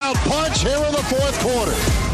knockout punch here in the fourth quarter.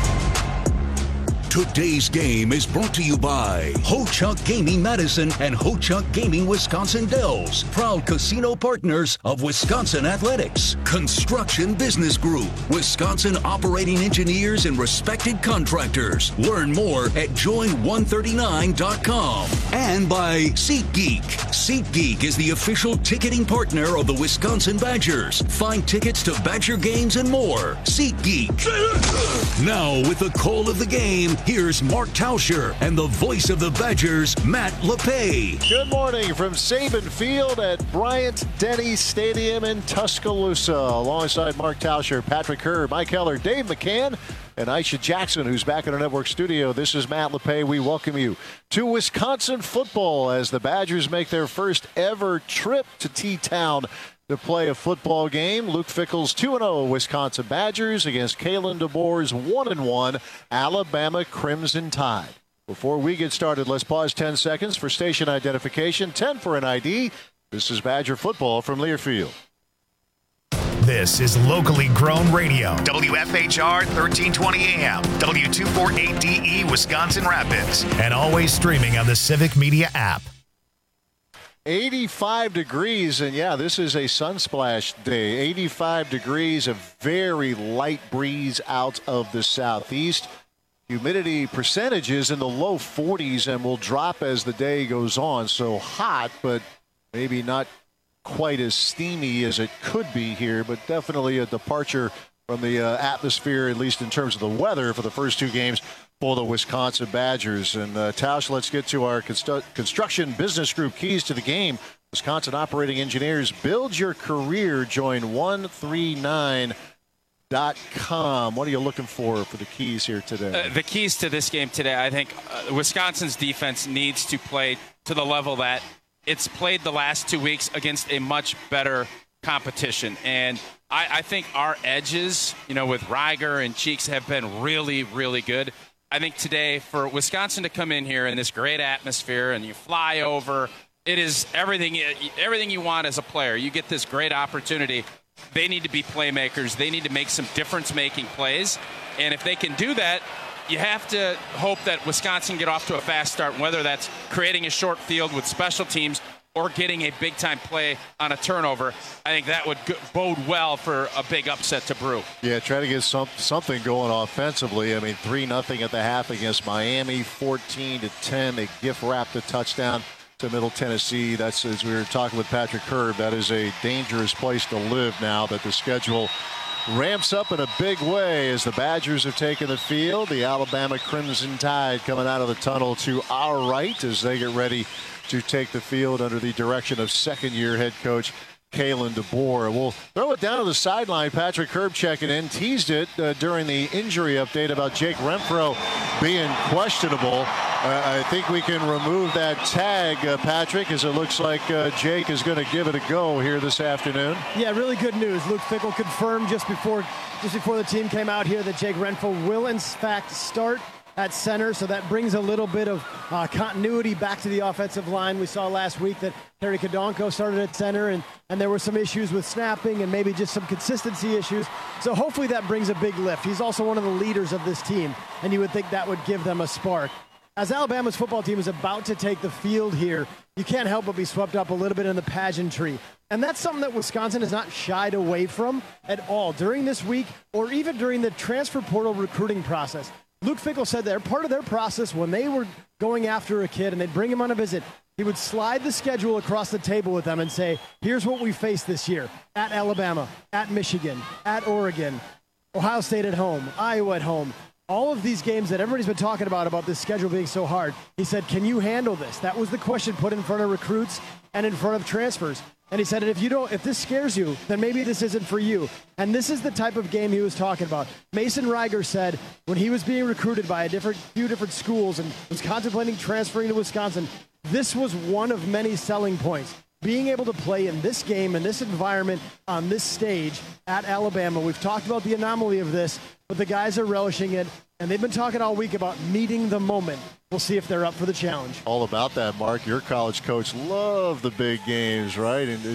Today's game is brought to you by Ho-Chunk Gaming Madison and Ho-Chunk Gaming Wisconsin Dells, proud casino partners of Wisconsin Athletics. Construction Business Group, Wisconsin operating engineers and respected contractors. Learn more at join139.com. And by SeatGeek. SeatGeek is the official ticketing partner of the Wisconsin Badgers. Find tickets to Badger games and more. SeatGeek. Now with the call of the game, here's Mark Tauscher and the voice of the Badgers, Matt LePay. Good morning from Saban Field at Bryant-Denny Stadium in Tuscaloosa. Alongside Mark Tauscher, Patrick Herb, Mike Heller, Dave McCann, and Aisha Jackson, who's back in our network studio. This is Matt LePay. We welcome you to Wisconsin football as the Badgers make their first ever trip to T-Town to play a football game. Luke Fickell's 2-0 Wisconsin Badgers against Kalen DeBoer's 1-1 Alabama Crimson Tide. Before we get started, let's pause 10 seconds for station identification, 10 for an ID. This is Badger football from Learfield. This is locally grown radio. WFHR 1320 AM, W248DE Wisconsin Rapids, and always streaming on the Civic Media app. 85 degrees, and yeah, this is a sunsplash day. 85 degrees, a very light breeze out of the southeast. Humidity percentages in the low 40s and will drop as the day goes on. So hot, but maybe not quite as steamy as it could be here, but definitely a departure from the atmosphere, at least in terms of the weather, for the first two games for the Wisconsin Badgers. And Tausch, let's get to our Construction Business Group keys to the game. Wisconsin operating engineers, build your career. Join 139.com. What are you looking for the keys here today? The keys to this game today, I think Wisconsin's defense needs to play to the level that it's played the last 2 weeks against a much better competition. And I think our edges, with Reiger and Cheeks have been really, really good. I think today for Wisconsin to come in here in this great atmosphere and you fly over, it is everything you want as a player. You get this great opportunity. They need to be playmakers. They need to make some difference-making plays. And if they can do that, you have to hope that Wisconsin get off to a fast start, whether that's creating a short field with special teams or getting a big-time play on a turnover. I think that would bode well for a big upset to brew. Yeah, try to get something going offensively. I mean, 3-0 at the half against Miami, 14-10. They gift-wrapped a touchdown to Middle Tennessee. That's, as we were talking with Patrick Herb, that is a dangerous place to live now that the schedule ramps up in a big way as the Badgers have taken the field. The Alabama Crimson Tide coming out of the tunnel to our right as they get ready to take the field under the direction of second-year head coach Kalen DeBoer. We'll throw it down to the sideline. Patrick Herb checking in, teased it during the injury update about Jake Renfro being questionable. I think we can remove that tag, Patrick, as it looks like Jake is going to give it a go here this afternoon. Yeah, really good news. Luke Fickell confirmed just before the team came out here that Jake Renfro will in fact start at center, so that brings a little bit of continuity back to the offensive line. We saw last week that Terry Kodonko started at center, and there were some issues with snapping and maybe just some consistency issues. So hopefully that brings a big lift. He's also one of the leaders of this team, and you would think that would give them a spark. As Alabama's football team is about to take the field here, you can't help but be swept up a little bit in the pageantry. And that's something that Wisconsin has not shied away from at all during this week or even during the transfer portal recruiting process. Luke Fickell said that part of their process when they were going after a kid and they'd bring him on a visit, he would slide the schedule across the table with them and say, here's what we face this year. At Alabama, at Michigan, at Oregon, Ohio State at home, Iowa at home. All of these games that everybody's been talking about this schedule being so hard, he said, can you handle this? That was the question put in front of recruits and in front of transfers. And he said, if this scares you, then maybe this isn't for you. And this is the type of game he was talking about. Mason Reiger said when he was being recruited by a few different schools and was contemplating transferring to Wisconsin, this was one of many selling points. Being able to play in this game, in this environment, on this stage at Alabama. We've talked about the anomaly of this, but the guys are relishing it, and they've been talking all week about meeting the moment. We'll see if they're up for the challenge. All about that, Mark. Your college coach loved the big games, right? And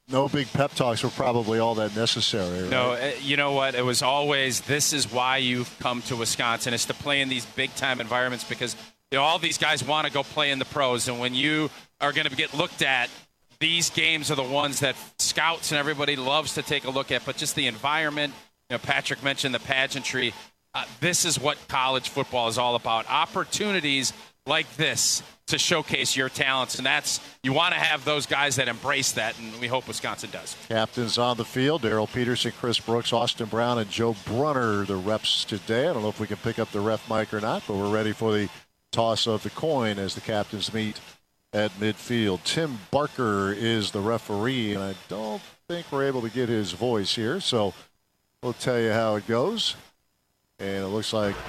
no big pep talks were probably all that necessary. Right? No, you know what? It was always, this is why you've come to Wisconsin, is to play in these big-time environments, because all these guys want to go play in the pros. And when you are going to get looked at, these games are the ones that scouts and everybody loves to take a look at. But just the environment, Patrick mentioned the pageantry. This is what college football is all about. Opportunities like this to showcase your talents. And you want to have those guys that embrace that, and we hope Wisconsin does. Captains on the field, Darrell Peterson, Chris Brooks, Austin Brown, and Joe Brunner, the reps today. I don't know if we can pick up the ref mic or not, but we're ready for the toss of the coin as the captains meet at midfield. Tim Barker is the referee, and I don't think we're able to get his voice here, so we'll tell you how it goes. And it looks like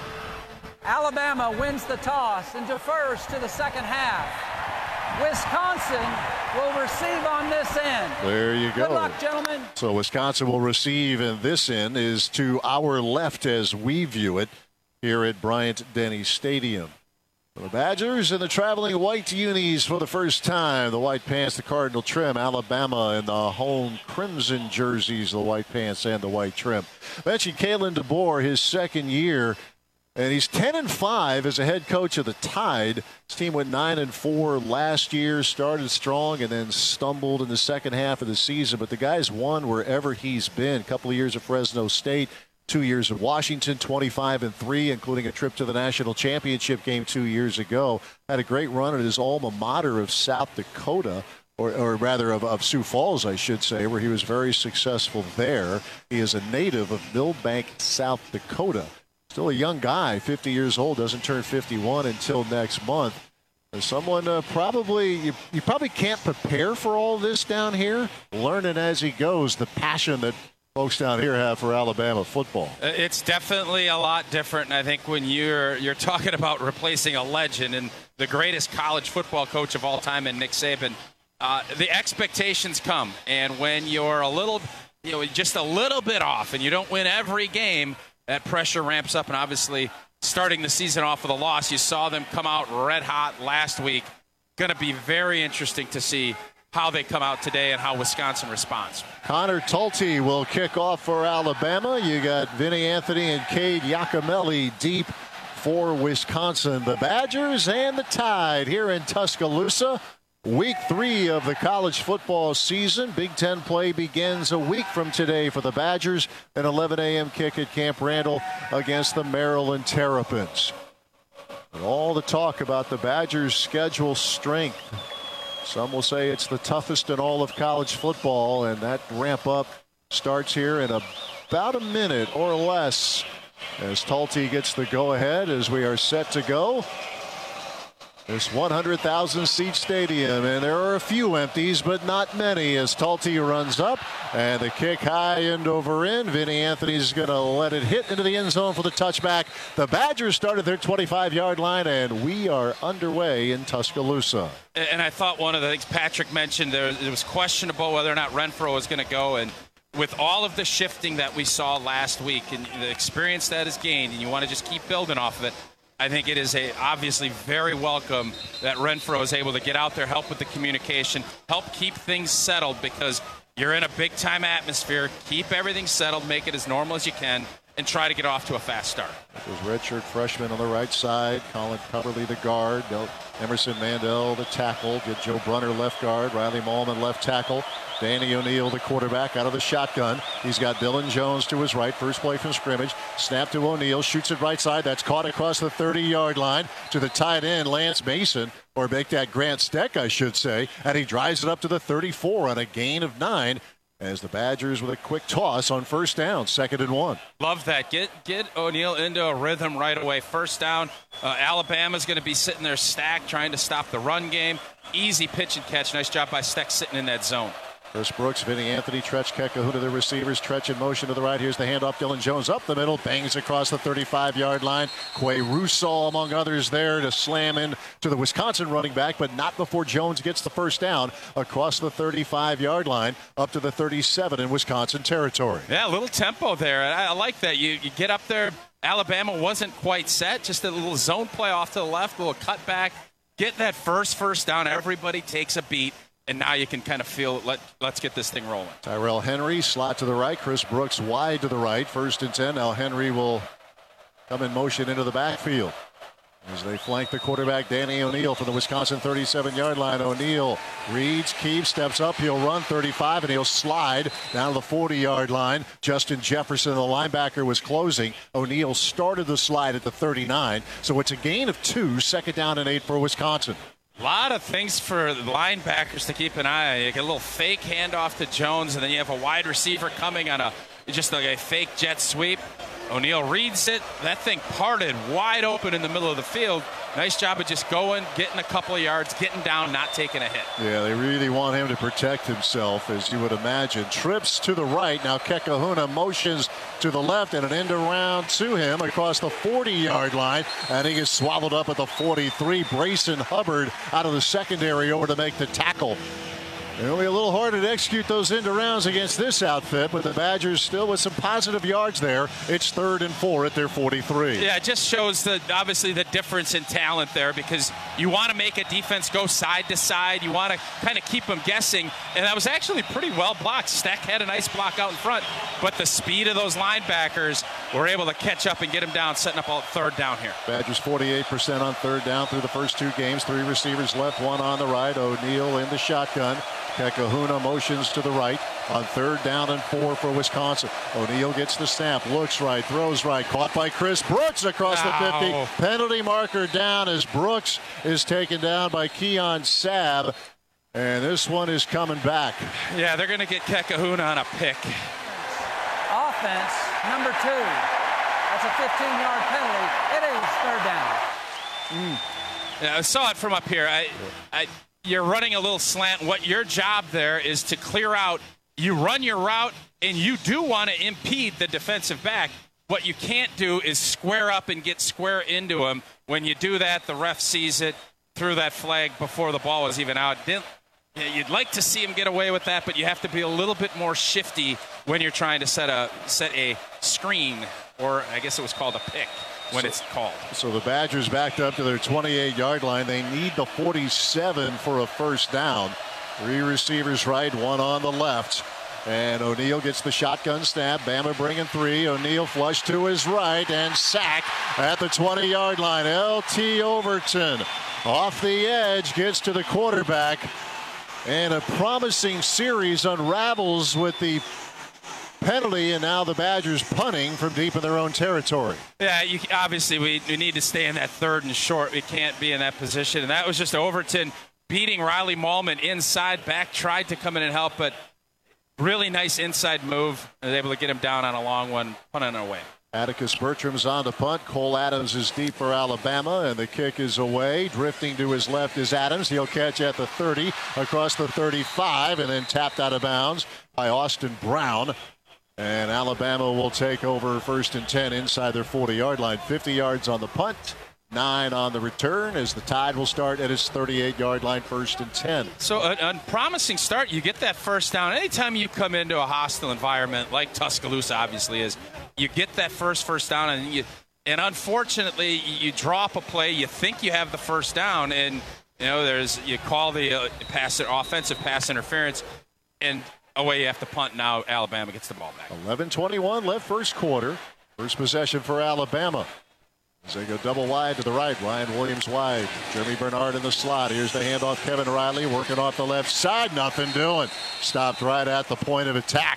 Alabama wins the toss and defers to the second half. Wisconsin will receive on this end. There you go. Good luck, gentlemen. So Wisconsin will receive, and this end is to our left as we view it here at Bryant-Denny Stadium. The Badgers in the traveling white unis for the first time. The white pants, the cardinal trim. Alabama in the home crimson jerseys, the white pants and the white trim. Mentioned Kalen DeBoer, his second year, and he's 10-5 as a head coach of the Tide. His team went 9-4 last year, started strong, and then stumbled in the second half of the season. But the guy's won wherever he's been. A couple of years at Fresno State. 2 years at Washington, 25-3, including a trip to the national championship game 2 years ago. Had a great run at his alma mater of South Dakota, or rather of Sioux Falls, I should say, where he was very successful there. He is a native of Millbank, South Dakota. Still a young guy, 50 years old, doesn't turn 51 until next month. As someone you probably can't prepare for all this down here, learning as he goes the passion that folks down here have for Alabama football. It's definitely a lot different, and I think when you're talking about replacing a legend and the greatest college football coach of all time in Nick Saban, the expectations come, and when you're just a little bit off and you don't win every game, that pressure ramps up. And obviously starting the season off with a loss, you saw them come out red hot last week. Going to be very interesting to see how they come out today and how Wisconsin responds. Connor Tulte will kick off for Alabama. You got Vinny Anthony and Cade Yacamelli deep for Wisconsin. The Badgers and the Tide here in Tuscaloosa. Week 3 of the college football season. Big Ten play begins a week from today for the Badgers. An 11 a.m. kick at Camp Randall against the Maryland Terrapins. And all the talk about the Badgers' schedule strength. Some will say it's the toughest in all of college football, and that ramp up starts here in about a minute or less as Tulte gets the go-ahead as we are set to go. This 100,000-seat stadium, and there are a few empties, but not many as Tulte runs up, and the kick high end over in. Vinny Anthony's going to let it hit into the end zone for the touchback. The Badgers started their 25-yard line, and we are underway in Tuscaloosa. And I thought one of the things Patrick mentioned, it was questionable whether or not Renfro was going to go, and with all of the shifting that we saw last week and the experience that is gained, and you want to just keep building off of it, I think it is obviously very welcome that Renfro is able to get out there, help with the communication, help keep things settled, because you're in a big-time atmosphere. Keep everything settled, make it as normal as you can, and try to get off to a fast start. It was redshirt freshman on the right side, Colin Coverly the guard, Emerson Mandel the tackle, get Joe Brunner left guard, Riley Mallman left tackle, Danny O'Neal, the quarterback, out of the shotgun. He's got Dylan Jones to his right. First play from scrimmage. Snap to O'Neal. Shoots it right side. That's caught across the 30-yard line to the tight end, Lance Mason, or make that Grant Steck, I should say. And he drives it up to the 34 on a gain of 9 as the Badgers with a quick toss on first down, 2nd and 1. Love that. Get O'Neal into a rhythm right away. First down. Alabama's going to be sitting there stacked trying to stop the run game. Easy pitch and catch. Nice job by Steck sitting in that zone. Chris Brooks, Vinny Anthony, Tretch Kekahuna, the receivers. Tretch in motion to the right. Here's the handoff. Dylan Jones up the middle, bangs across the 35-yard line. Quay Russaw, among others, there to slam in to the Wisconsin running back, but not before Jones gets the first down across the 35-yard line up to the 37 in Wisconsin territory. Yeah, a little tempo there. I like that. You get up there. Alabama wasn't quite set. Just a little zone play off to the left, a little cutback. Get that first down. Everybody takes a beat. and now you can kind of feel let's get this thing rolling. Tyrell Henry slot to the right. Chris Brooks wide to the right. 1st and 10. Now Henry will come in motion into the backfield as they flank the quarterback, Danny O'Neal, from the Wisconsin 37-yard line. O'Neal reads, keeps, steps up. He'll run 35, and he'll slide down to the 40-yard line. Justin Jefferson, the linebacker, was closing. O'Neal started the slide at the 39, so it's a gain of 2, 2nd down and 8 for Wisconsin. A lot of things for the linebackers to keep an eye on. You get a little fake handoff to Jones, and then you have a wide receiver coming on just like a fake jet sweep. O'Neal reads it. That thing parted wide open in the middle of the field. Nice job of just going, getting a couple of yards, getting down, not taking a hit. Yeah, they really want him to protect himself, as you would imagine. Trips to the right. Now Kekahuna motions to the left, and an end around to him across the 40-yard line. And he gets swallowed up at the 43. Brayson Hubbard out of the secondary over to make the tackle. It'll be a little harder to execute those end arounds against this outfit, but the Badgers still with some positive yards there. It's 3rd and 4 at their 43. Yeah, it just shows obviously the difference in talent there, because you want to make a defense go side to side. You want to kind of keep them guessing, and that was actually pretty well blocked. Steck had a nice block out in front, but the speed of those linebackers were able to catch up and get him down, setting up all 3rd down here. Badgers 48% on 3rd down through the first 2 games. 3 receivers left, 1 on the right. O'Neal in the shotgun. Kekahuna motions to the right on 3rd down and 4 for Wisconsin. O'Neal gets the snap, looks right, throws right, caught by Chris Brooks across the 50. Penalty marker down as Brooks is taken down by Keon Sabb. And this one is coming back. Yeah, they're going to get Kekahuna on a pick. Offense, number 2. That's a 15-yard penalty. It is 3rd down. Yeah, I saw it from up here. You're running a little slant. What your job there is to clear out. You run your route, and you do want to impede the defensive back. What you can't do is square up and get square into him. When you do that, the ref sees it, threw that flag before the ball was even out. You'd like to see him get away with that, but you have to be a little bit more shifty when you're trying to set a screen, or I guess it was called a pick. When it's called. So the Badgers backed up to their 28-yard line. They need the 47 for a 1st down. 3 receivers right, 1 on the left. And O'Neal gets the shotgun snap. Bama bringing 3. O'Neal flush to his right and sack at the 20-yard line. LT Overton off the edge, gets to the quarterback. And a promising series unravels with the penalty, and now the Badgers punting from deep in their own territory. Yeah, obviously we need to stay in that 3rd and short. We can't be in that position. And that was just Overton beating Riley Mahlman inside. Back tried to come in and help, but really nice inside move. And able to get him down on a long one, punting away. Atticus Bertram's on to punt. Cole Adams is deep for Alabama, and the kick is away. Drifting to his left is Adams. He'll catch at the 30, across the 35, and then tapped out of bounds by Austin Brown. And Alabama will take over 1st and 10 inside their 40-yard line. 50 yards on the punt, 9 on the return, as the Tide will start at its 38-yard line, 1st and 10. So a promising start. You get that 1st down. Anytime you come into a hostile environment like Tuscaloosa obviously is, you get that first down, and unfortunately you drop a play. You think you have the 1st down, and you call the offensive pass interference, and away you have to punt. Now Alabama gets the ball back. 11:21 left first quarter. First possession for Alabama. As they go double wide to the right. Ryan Williams wide. Jeremy Bernard in the slot. Here's the handoff. Kevin Riley working off the left side. Nothing doing. Stopped right at the point of attack.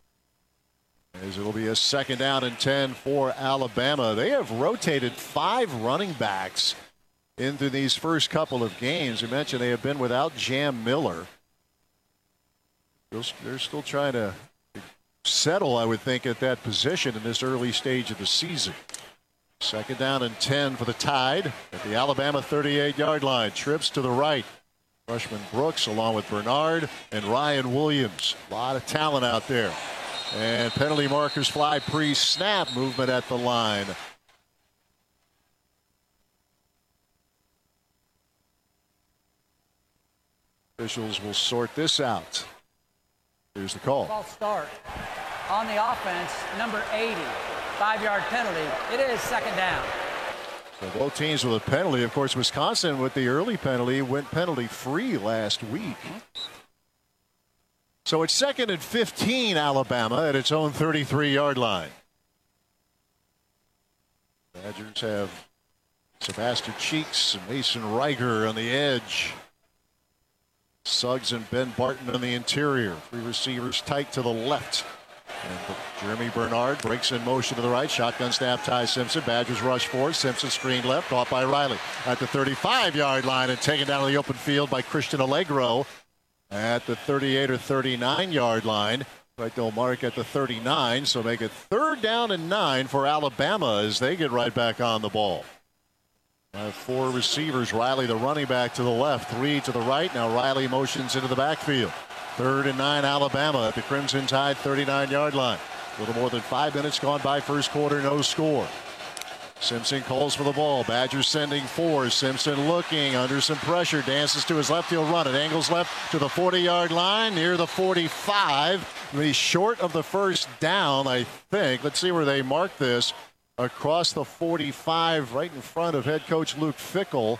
As it'll be a 2nd down and 10 for Alabama. They have rotated 5 running backs into these first couple of games. You mentioned they have been without Jam Miller. They're still trying to settle, I would think, at that position in this early stage of the season. 2nd down and 10 for the Tide at the Alabama 38-yard line. Trips to the right. Freshman Brooks along with Bernard and Ryan Williams. A lot of talent out there. And penalty markers fly pre-snap. Movement at the line. Officials will sort this out. Here's the call. False start on the offense, number 80. 5-yard penalty. It is 2nd down. So both teams with a penalty. Of course, Wisconsin with the early penalty went penalty-free last week. So it's 2nd and 15, Alabama at its own 33-yard line. Badgers have Sebastian Cheeks and Mason Reiger on the edge. Suggs and Ben Barton on the interior. 3 receivers tight to the left. And Jeremy Bernard breaks in motion to the right. Shotgun snap, Ty Simpson. Badgers rush forward. Simpson screen left, caught by Riley at the 35-yard line and taken down to the open field by Christian Allegro at the 38 or 39-yard line. Right, they'll mark at the 39, so make it 3rd down and 9 for Alabama as they get right back on the ball. 4 receivers. Riley, the running back, to the left. 3 to the right. Now Riley motions into the backfield. 3rd and 9, Alabama at the Crimson Tide 39-yard line. A little more than 5 minutes gone by first quarter, no score. Simpson calls for the ball. Badgers sending 4. Simpson looking under some pressure. Dances to his left. He'll run it. Angles left to the 40-yard line, near the 45. He's short of the first down, I think. Let's see where they mark this. Across the 45, right in front of head coach Luke Fickell.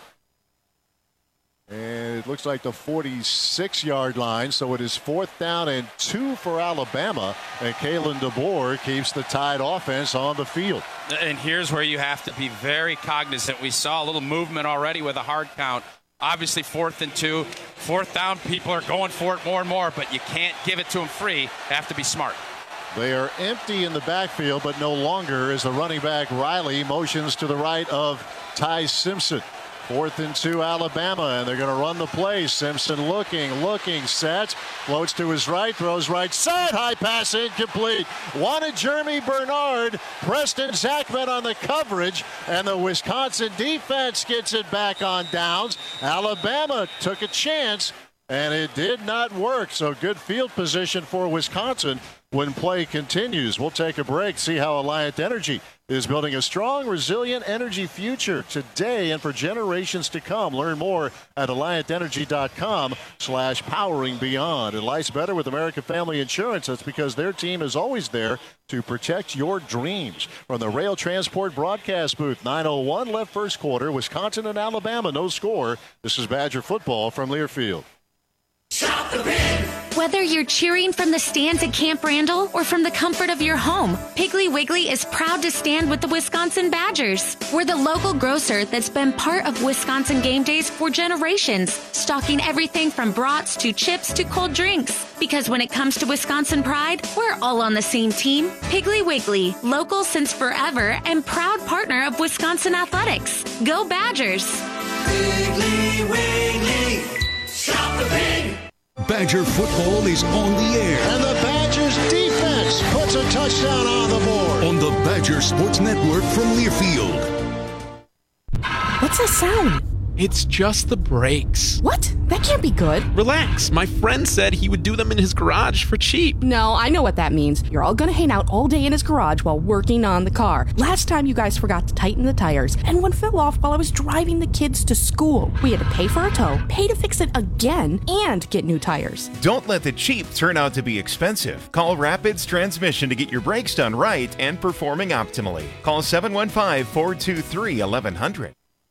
And it looks like the 46-yard line, so it is 4th down and 2 for Alabama, and Kalen DeBoer keeps the Tide offense on the field. And here's where you have to be very cognizant. We saw a little movement already with a hard count. Obviously, 4th and 2. 4th down, people are going for it more and more, but you can't give it to them free. You have to be smart. They are empty in the backfield, but no longer as the running back Riley motions to the right of Ty Simpson. 4th and 2, Alabama, and they're going to run the play. Simpson looking, set, floats to his right, throws right side, high pass incomplete. Wanted Jeremy Bernard, Preston Zachman on the coverage, and the Wisconsin defense gets it back on downs. Alabama took a chance, and it did not work, so good field position for Wisconsin when play continues. We'll take a break, see how Alliant Energy is building a strong, resilient energy future today and for generations to come. Learn more at AlliantEnergy.com/powering beyond. And life's better with American Family Insurance. That's because their team is always there to protect your dreams. From the Rail Transport broadcast booth, 9:01 left first quarter, Wisconsin and Alabama, no score. This is Badger football from Learfield. Shop the Pig! Whether you're cheering from the stands at Camp Randall or from the comfort of your home, Piggly Wiggly is proud to stand with the Wisconsin Badgers. We're the local grocer that's been part of Wisconsin game days for generations, stocking everything from brats to chips to cold drinks. Because when it comes to Wisconsin pride, we're all on the same team. Piggly Wiggly, local since forever and proud partner of Wisconsin athletics. Go Badgers! Piggly Wiggly, shop the pig! Badger football is on the air. And the Badgers defense puts a touchdown on the board. On the Badger Sports Network from Learfield. What's that sound? It's just the brakes. What? That can't be good. Relax. My friend said he would do them in his garage for cheap. No, I know what that means. You're all gonna hang out all day in his garage while working on the car. Last time you guys forgot to tighten the tires, and one fell off while I was driving the kids to school. We had to pay for a tow, pay to fix it again, and get new tires. Don't let the cheap turn out to be expensive. Call Rapids Transmission to get your brakes done right and performing optimally. Call 715-423-1100.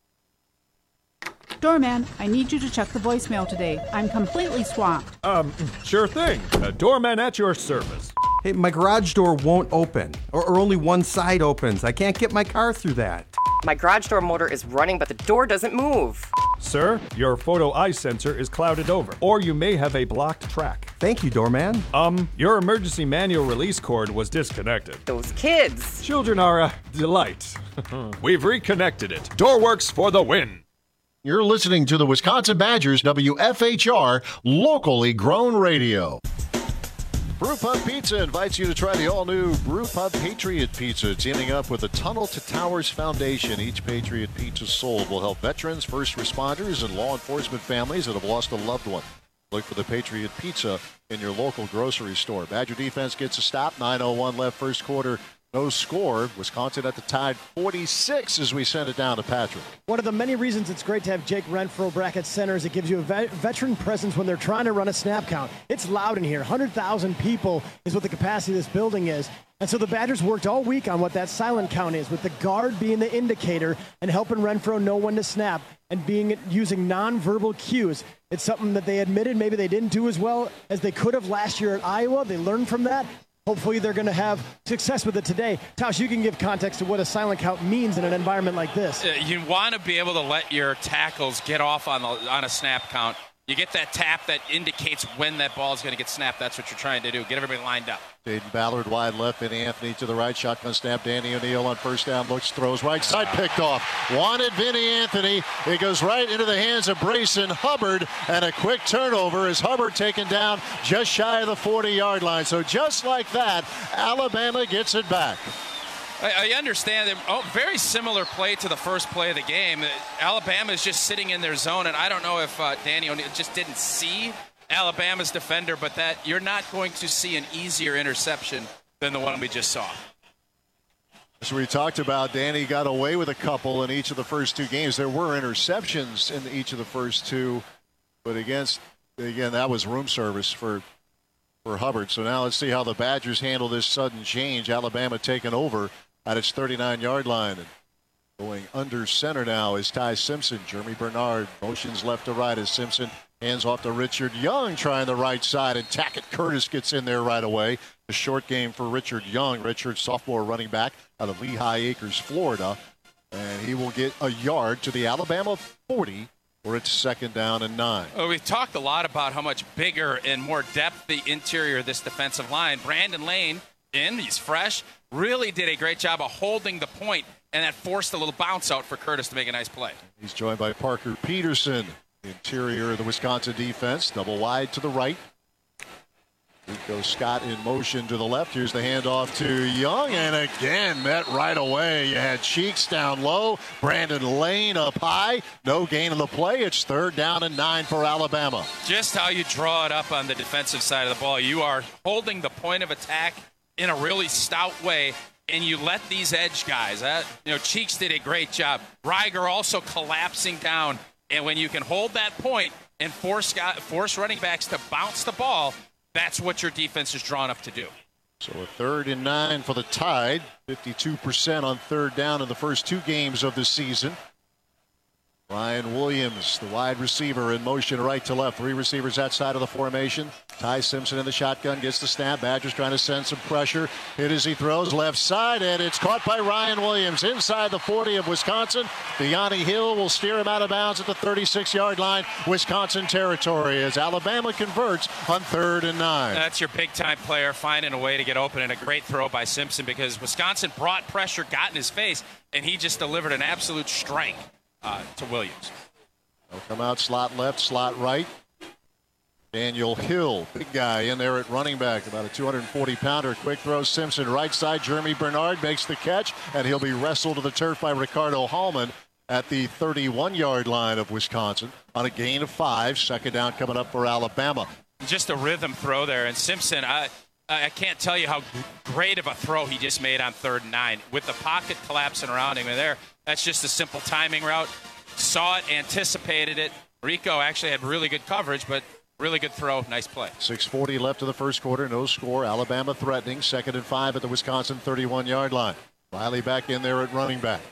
Doorman, I need you to check the voicemail today. I'm completely swamped. Sure thing. Doorman at your service. Hey, my garage door won't open, or only one side opens. I can't get my car through that. My garage door motor is running, but the door doesn't move. Sir, your photo eye sensor is clouded over, or you may have a blocked track. Thank you, Doorman. Your emergency manual release cord was disconnected. Those kids. Children are a delight. We've reconnected it. Door works for the win. You're listening to the Wisconsin Badgers, WFHR, locally grown radio. Brew Pub Pizza invites you to try the all-new Brew Pub Patriot Pizza, teaming up with the Tunnel to Towers Foundation. Each Patriot Pizza sold will help veterans, first responders, and law enforcement families that have lost a loved one. Look for the Patriot Pizza in your local grocery store. Badger defense gets a stop. 9:01 left first quarter. No score. Wisconsin at the Tide 46 as we send it down to Patrick. One of the many reasons it's great to have Jake Renfro back at center is it gives you a veteran presence when they're trying to run a snap count. It's loud in here. 100,000 people is what the capacity of this building is. And so the Badgers worked all week on what that silent count is, with the guard being the indicator and helping Renfro know when to snap and using nonverbal cues. It's something that they admitted maybe they didn't do as well as they could have last year at Iowa. They learned from that. Hopefully they're going to have success with it today. Tausch, you can give context to what a silent count means in an environment like this. You want to be able to let your tackles get off on a snap count. You get that tap that indicates when that ball is going to get snapped. That's what you're trying to do. Get everybody lined up. Jaden Ballard wide left, Vinny Anthony to the right. Shotgun snap. Danny O'Neal on first down. Looks, throws right side, picked off. Wanted Vinny Anthony. It goes right into the hands of Brayson Hubbard, and a quick turnover as Hubbard taken down just shy of the 40-yard line. So just like that, Alabama gets it back. I understand that. Very similar play to the first play of the game. Alabama is just sitting in their zone, and I don't know if Danny O'Neal just didn't see Alabama's defender, but that you're not going to see an easier interception than the one we just saw. As we talked about, Danny got away with a couple in each of the first two games. There were interceptions in each of the first two, but again, that was room service for Hubbard. So now let's see how the Badgers handle this sudden change. Alabama taking over at its 39-yard line. And going under center now is Ty Simpson. Jeremy Bernard motions left to right as Simpson hands off to Richard Young, trying the right side, and Tackett Curtis gets in there right away. A short game for Richard Young. Richard, sophomore running back out of Lehigh Acres, Florida. And he will get a yard to the Alabama 40 for its second down and 9. Well, we've talked a lot about how much bigger and more depth the interior of this defensive line. Brandon Lane, he's fresh, really did a great job of holding the point, and that forced a little bounce out for Curtis to make a nice play. He's joined by Parker Peterson, the interior of the Wisconsin defense, double wide to the right. Rico Scott in motion to the left. Here's the handoff to Young, and again met right away. You had Cheeks down low, Brandon Lane up high. No gain on the play. It's third down and 9 for Alabama. Just how you draw it up on the defensive side of the ball. You are holding the point of attack in a really stout way, and you let these edge guys. Cheeks did a great job. Reiger also collapsing down, and when you can hold that point and force running backs to bounce the ball, that's what your defense is drawn up to do. So a third and 9 for the Tide. 52% on third down in the first two games of the season. Ryan Williams, the wide receiver, in motion right to left. Three receivers outside of the formation. Ty Simpson in the shotgun, gets the snap. Badgers trying to send some pressure. Hit as he throws left side, and it's caught by Ryan Williams inside the 40 of Wisconsin. Deani Hill will steer him out of bounds at the 36-yard line. Wisconsin territory as Alabama converts on third and 9. That's your big-time player finding a way to get open, and a great throw by Simpson because Wisconsin brought pressure, got in his face, and he just delivered an absolute strength to Williams. They'll come out slot left, slot right. Daniel Hill, big guy in there at running back, about a 240-pounder. Quick throw, Simpson right side. Jeremy Bernard makes the catch, and he'll be wrestled to the turf by Ricardo Hallman at the 31-yard line of Wisconsin on a gain of 5. Second down coming up for Alabama. Just a rhythm throw there, and Simpson, I can't tell you how great of a throw he just made on third and 9 with the pocket collapsing around him. And there, that's just a simple timing route. Saw it, anticipated it. Rico actually had really good coverage, but really good throw. Nice play. 6:40 left in the first quarter. No score. Alabama threatening. 2nd and 5 at the Wisconsin 31-yard line. Riley back in there at running back.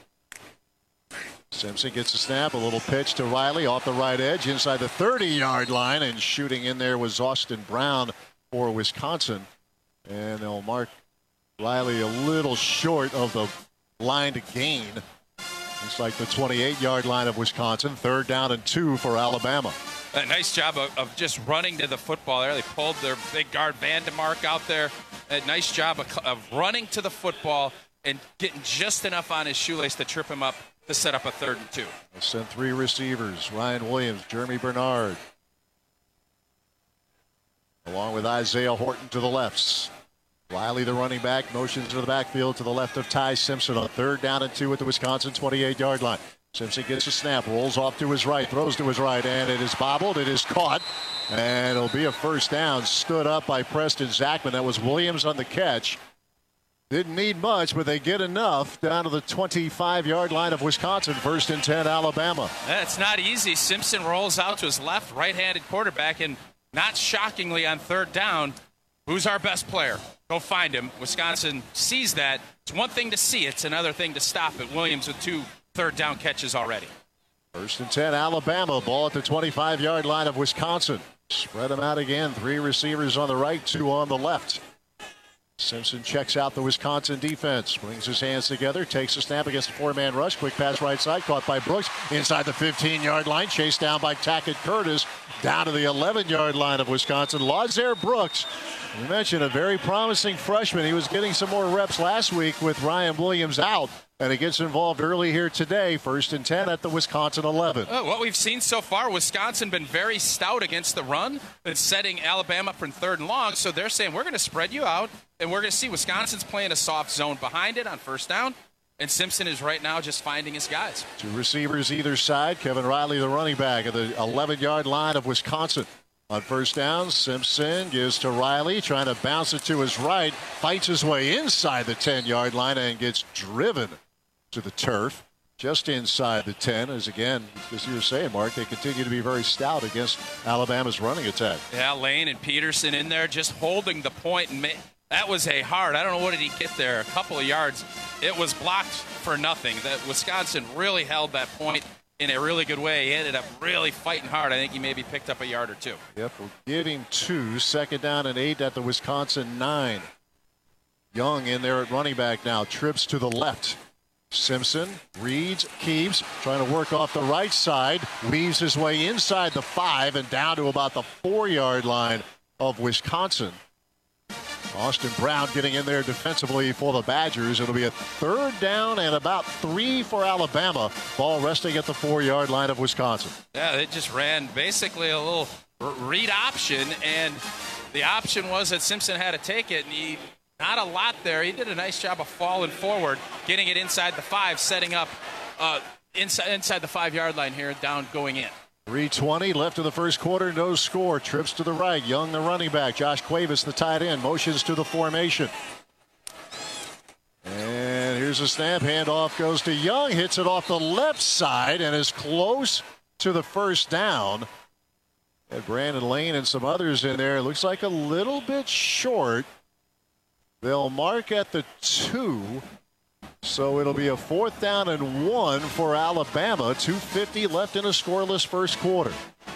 Simpson gets a snap. A little pitch to Riley off the right edge inside the 30-yard line. And shooting in there was Austin Brown for Wisconsin. And they'll mark Riley a little short of the line to gain. It's like the 28-yard line of Wisconsin. 3rd down and 2 for Alabama. A nice job of just running to the football there. They pulled their big guard Vandemark out there. A nice job of running to the football and getting just enough on his shoelace to trip him up to set up a 3rd and 2. They sent 3 receivers. Ryan Williams, Jeremy Bernard, along with Isaiah Horton to the lefts. Riley, the running back, motions to the backfield to the left of Ty Simpson on 3rd down and 2 at the Wisconsin 28-yard line. Simpson gets a snap, rolls off to his right, throws to his right, and it is bobbled. It is caught, and it'll be a first down. Stood up by Preston Zachman. That was Williams on the catch. Didn't need much, but they get enough down to the 25-yard line of Wisconsin. 1st and 10, Alabama. That's not easy. Simpson rolls out to his left, right-handed quarterback, and not shockingly on 3rd down, Who's our best player? Go find him. Wisconsin sees that. It's one thing to see. It's another thing to stop it. Williams with 2 third-down catches already. 1st and 10, Alabama. Ball at the 25-yard line of Wisconsin. Spread them out again. 3 receivers on the right, 2 on the left. Simpson checks out the Wisconsin defense. Brings his hands together. Takes a snap against a 4-man rush. Quick pass right side. Caught by Brooks. Inside the 15-yard line. Chased down by Tackett Curtis. Down to the 11-yard line of Wisconsin. Lazare Brooks. You mentioned a very promising freshman. He was getting some more reps last week with Ryan Williams out. And he gets involved early here today. 1st and 10 at the Wisconsin 11. What we've seen so far, Wisconsin been very stout against the run. Been setting Alabama up for 3rd and long. So they're saying, we're going to spread you out. And we're going to see Wisconsin's playing a soft zone behind it on 1st down. And Simpson is right now just finding his guys. 2 receivers either side. Kevin Riley, the running back, at the 11-yard line of Wisconsin. On 1st down, Simpson gives to Riley, trying to bounce it to his right. Fights his way inside the 10-yard line and gets driven to the turf just inside the 10. As again, as you were saying, Mark, they continue to be very stout against Alabama's running attack. Yeah, Lane and Peterson in there just holding the point. And that was a hard, I don't know what did he get there, a couple of yards. It was blocked for nothing. That Wisconsin really held that point in a really good way. He ended up really fighting hard. I think he maybe picked up a yard or 2. Yep, we'll give him 2. 2nd down and 8 at the Wisconsin 9. Young in there at running back now. Trips to the left. Simpson reads, keeps, trying to work off the right side. Weaves his way inside the 5 and down to about the 4-yard line of Wisconsin. Austin Brown getting in there defensively for the Badgers. It'll be a 3rd down and about 3 for Alabama. Ball resting at the 4-yard line of Wisconsin. Yeah, they just ran basically a little read option, and the option was that Simpson had to take it, and not a lot there. He did a nice job of falling forward, getting it inside the 5, setting up inside the 5-yard line here, down going in. 3:20 left in the first quarter, no score. Trips to the right. Young, the running back. Josh Cuevas, the tight end, motions to the formation. And here's a snap. Handoff goes to Young. Hits it off the left side and is close to the 1st down. And Brandon Lane and some others in there. Looks like a little bit short. They'll mark at the 2. So it'll be a 4th down and 1 for Alabama. 2:50 left in a scoreless first quarter.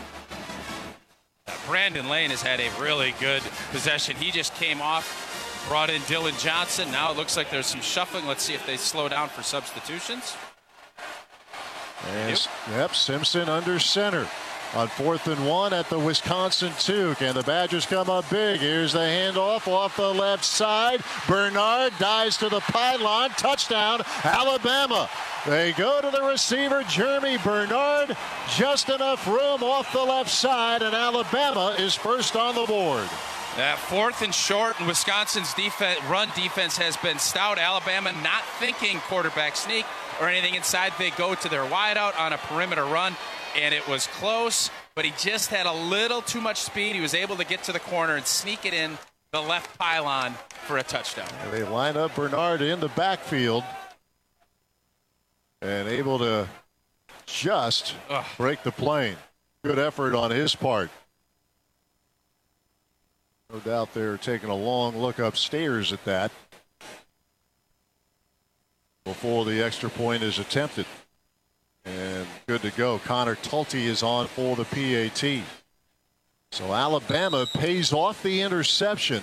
Brandon Lane has had a really good possession. He just came off, brought in Dylan Johnson. Now it looks like there's some shuffling. Let's see if they slow down for substitutions. And, yep, Simpson under center. On 4th and 1 at the Wisconsin 2. Can the Badgers come up big? Here's the handoff off the left side. Bernard dives to the pylon. Touchdown, Alabama. They go to the receiver, Jeremy Bernard. Just enough room off the left side, and Alabama is first on the board. 4th and short, and Wisconsin's run defense has been stout. Alabama not thinking quarterback sneak or anything inside. They go to their wideout on a perimeter run. And it was close, but he just had a little too much speed. He was able to get to the corner and sneak it in the left pylon for a touchdown. And they line up Bernard in the backfield and able to just break the plane. Good effort on his part. No doubt they're taking a long look upstairs at that before the extra point is attempted. And good to go. Connor Tulte is on for the PAT. So Alabama pays off the interception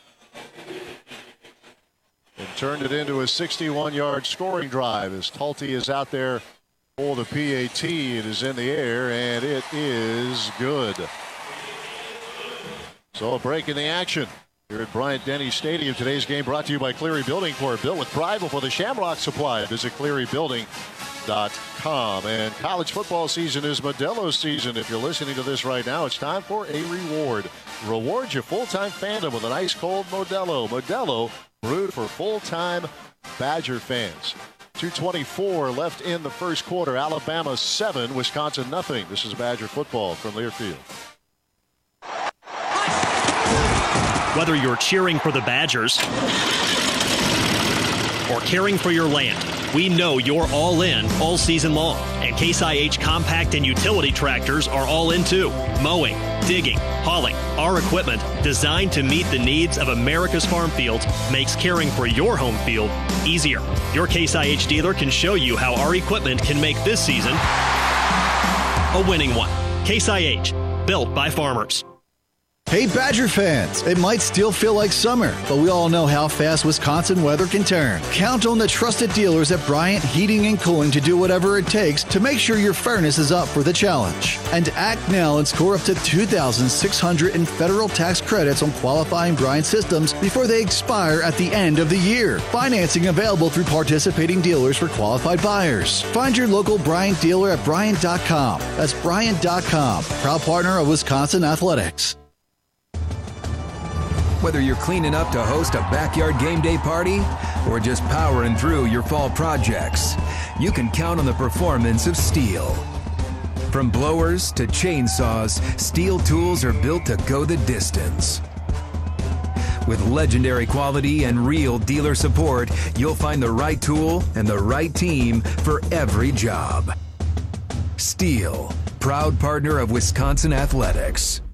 and turned it into a 61-yard scoring drive as Tulte is out there for the PAT. It is in the air, and it is good. So a break in the action here at Bryant-Denny Stadium. Today's game brought to you by Cleary Building Corp. Built with pride before the Shamrock Supply. Visit ClearyBuilding.com. And college football season is Modelo season. If you're listening to this right now, it's time for a reward. Reward your full-time fandom with an ice-cold Modelo. Modelo, brewed for full-time Badger fans. 2:24 left in the first quarter. Alabama 7, Wisconsin nothing. This is Badger football from Learfield. Whether you're cheering for the Badgers or caring for your land, We know you're all in all season long, and Case IH compact and utility tractors are all in too. Mowing, digging, hauling, our equipment designed to meet the needs of America's farm fields makes caring for your home field easier. Your Case IH dealer can show you how our equipment can make this season a winning one. Case IH, built by farmers. Hey Badger fans, it might still feel like summer, but we all know how fast Wisconsin weather can turn. Count on the trusted dealers at Bryant Heating and Cooling to do whatever it takes to make sure your furnace is up for the challenge. And act now and score up to $2,600 in federal tax credits on qualifying Bryant systems before they expire at the end of the year. Financing available through participating dealers for qualified buyers. Find your local Bryant dealer at Bryant.com. That's Bryant.com, proud partner of Wisconsin Athletics. Whether you're cleaning up to host a backyard game day party or just powering through your fall projects, you can count on the performance of Steel. From blowers to chainsaws, Steel tools are built to go the distance. With legendary quality and real dealer support, you'll find the right tool and the right team for every job. Steel, proud partner of Wisconsin Athletics.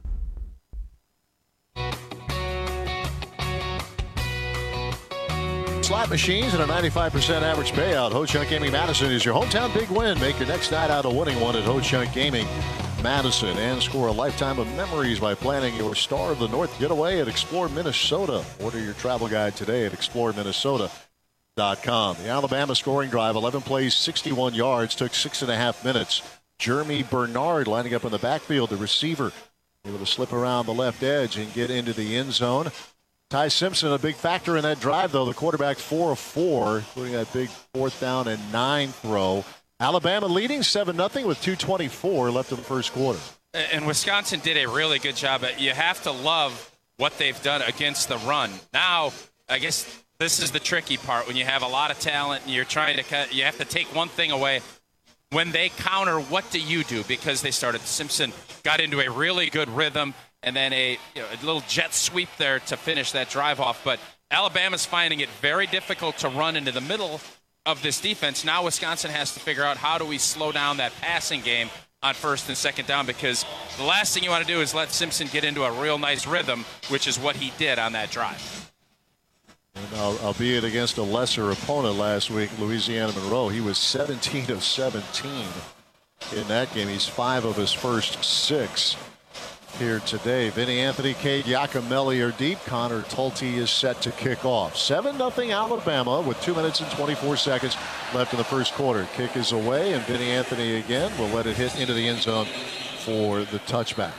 Slot machines and a 95% average payout. Ho-Chunk Gaming Madison is your hometown big win. Make your next night out a winning one at Ho-Chunk Gaming Madison and score a lifetime of memories by planning your Star of the North getaway at Explore Minnesota. Order your travel guide today at exploreminnesota.com. The Alabama scoring drive, 11 plays, 61 yards, took 6.5 minutes. Jeremy Bernard lining up in the backfield, the receiver, able to slip around the left edge and get into the end zone. Ty Simpson, a big factor in that drive, though. The quarterback 4 of 4, including that big 4th down and 9 throw. Alabama leading 7-0 with 2:24 left in the first quarter. And Wisconsin did a really good job. You have to love what they've done against the run. Now, I guess this is the tricky part. When you have a lot of talent and you're trying to you have to take one thing away. When they counter, what do you do? Because they started, Simpson got into a really good rhythm, and then a little jet sweep there to finish that drive off. But Alabama's finding it very difficult to run into the middle of this defense. Now Wisconsin has to figure out, how do we slow down that passing game on 1st and 2nd down, because the last thing you want to do is let Simpson get into a real nice rhythm, which is what he did on that drive. And albeit against a lesser opponent last week, Louisiana Monroe, he was 17 of 17 in that game. He's 5 of his first 6 here today. Vinny Anthony, Cade Giacomelli are deep. Connor Tulte is set to kick off. 7-0 Alabama with 2 minutes and 24 seconds left in the first quarter. Kick is away, and Vinny Anthony again will let it hit into the end zone for the touchback.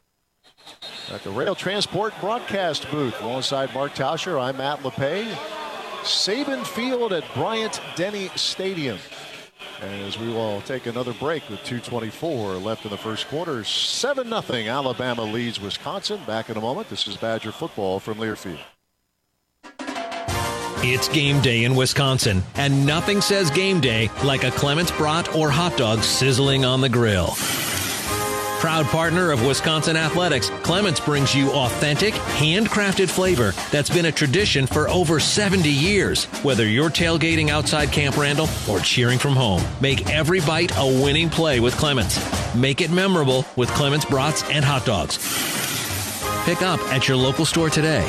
At the Rail Transport broadcast booth, alongside Mark Tauscher, I'm Matt LePay. Saban Field at Bryant-Denny Stadium. As we will take another break with 2:24 left in the first quarter. 7-0 Alabama leads Wisconsin. Back in a moment. This is Badger football from Learfield. It's game day in Wisconsin, and nothing says game day like a Clements brat or hot dog sizzling on the grill. Proud partner of Wisconsin Athletics, Clements brings you authentic, handcrafted flavor that's been a tradition for over 70 years. Whether you're tailgating outside Camp Randall or cheering from home, make every bite a winning play with Clements. Make it memorable with Clements brats and hot dogs. Pick up at your local store today.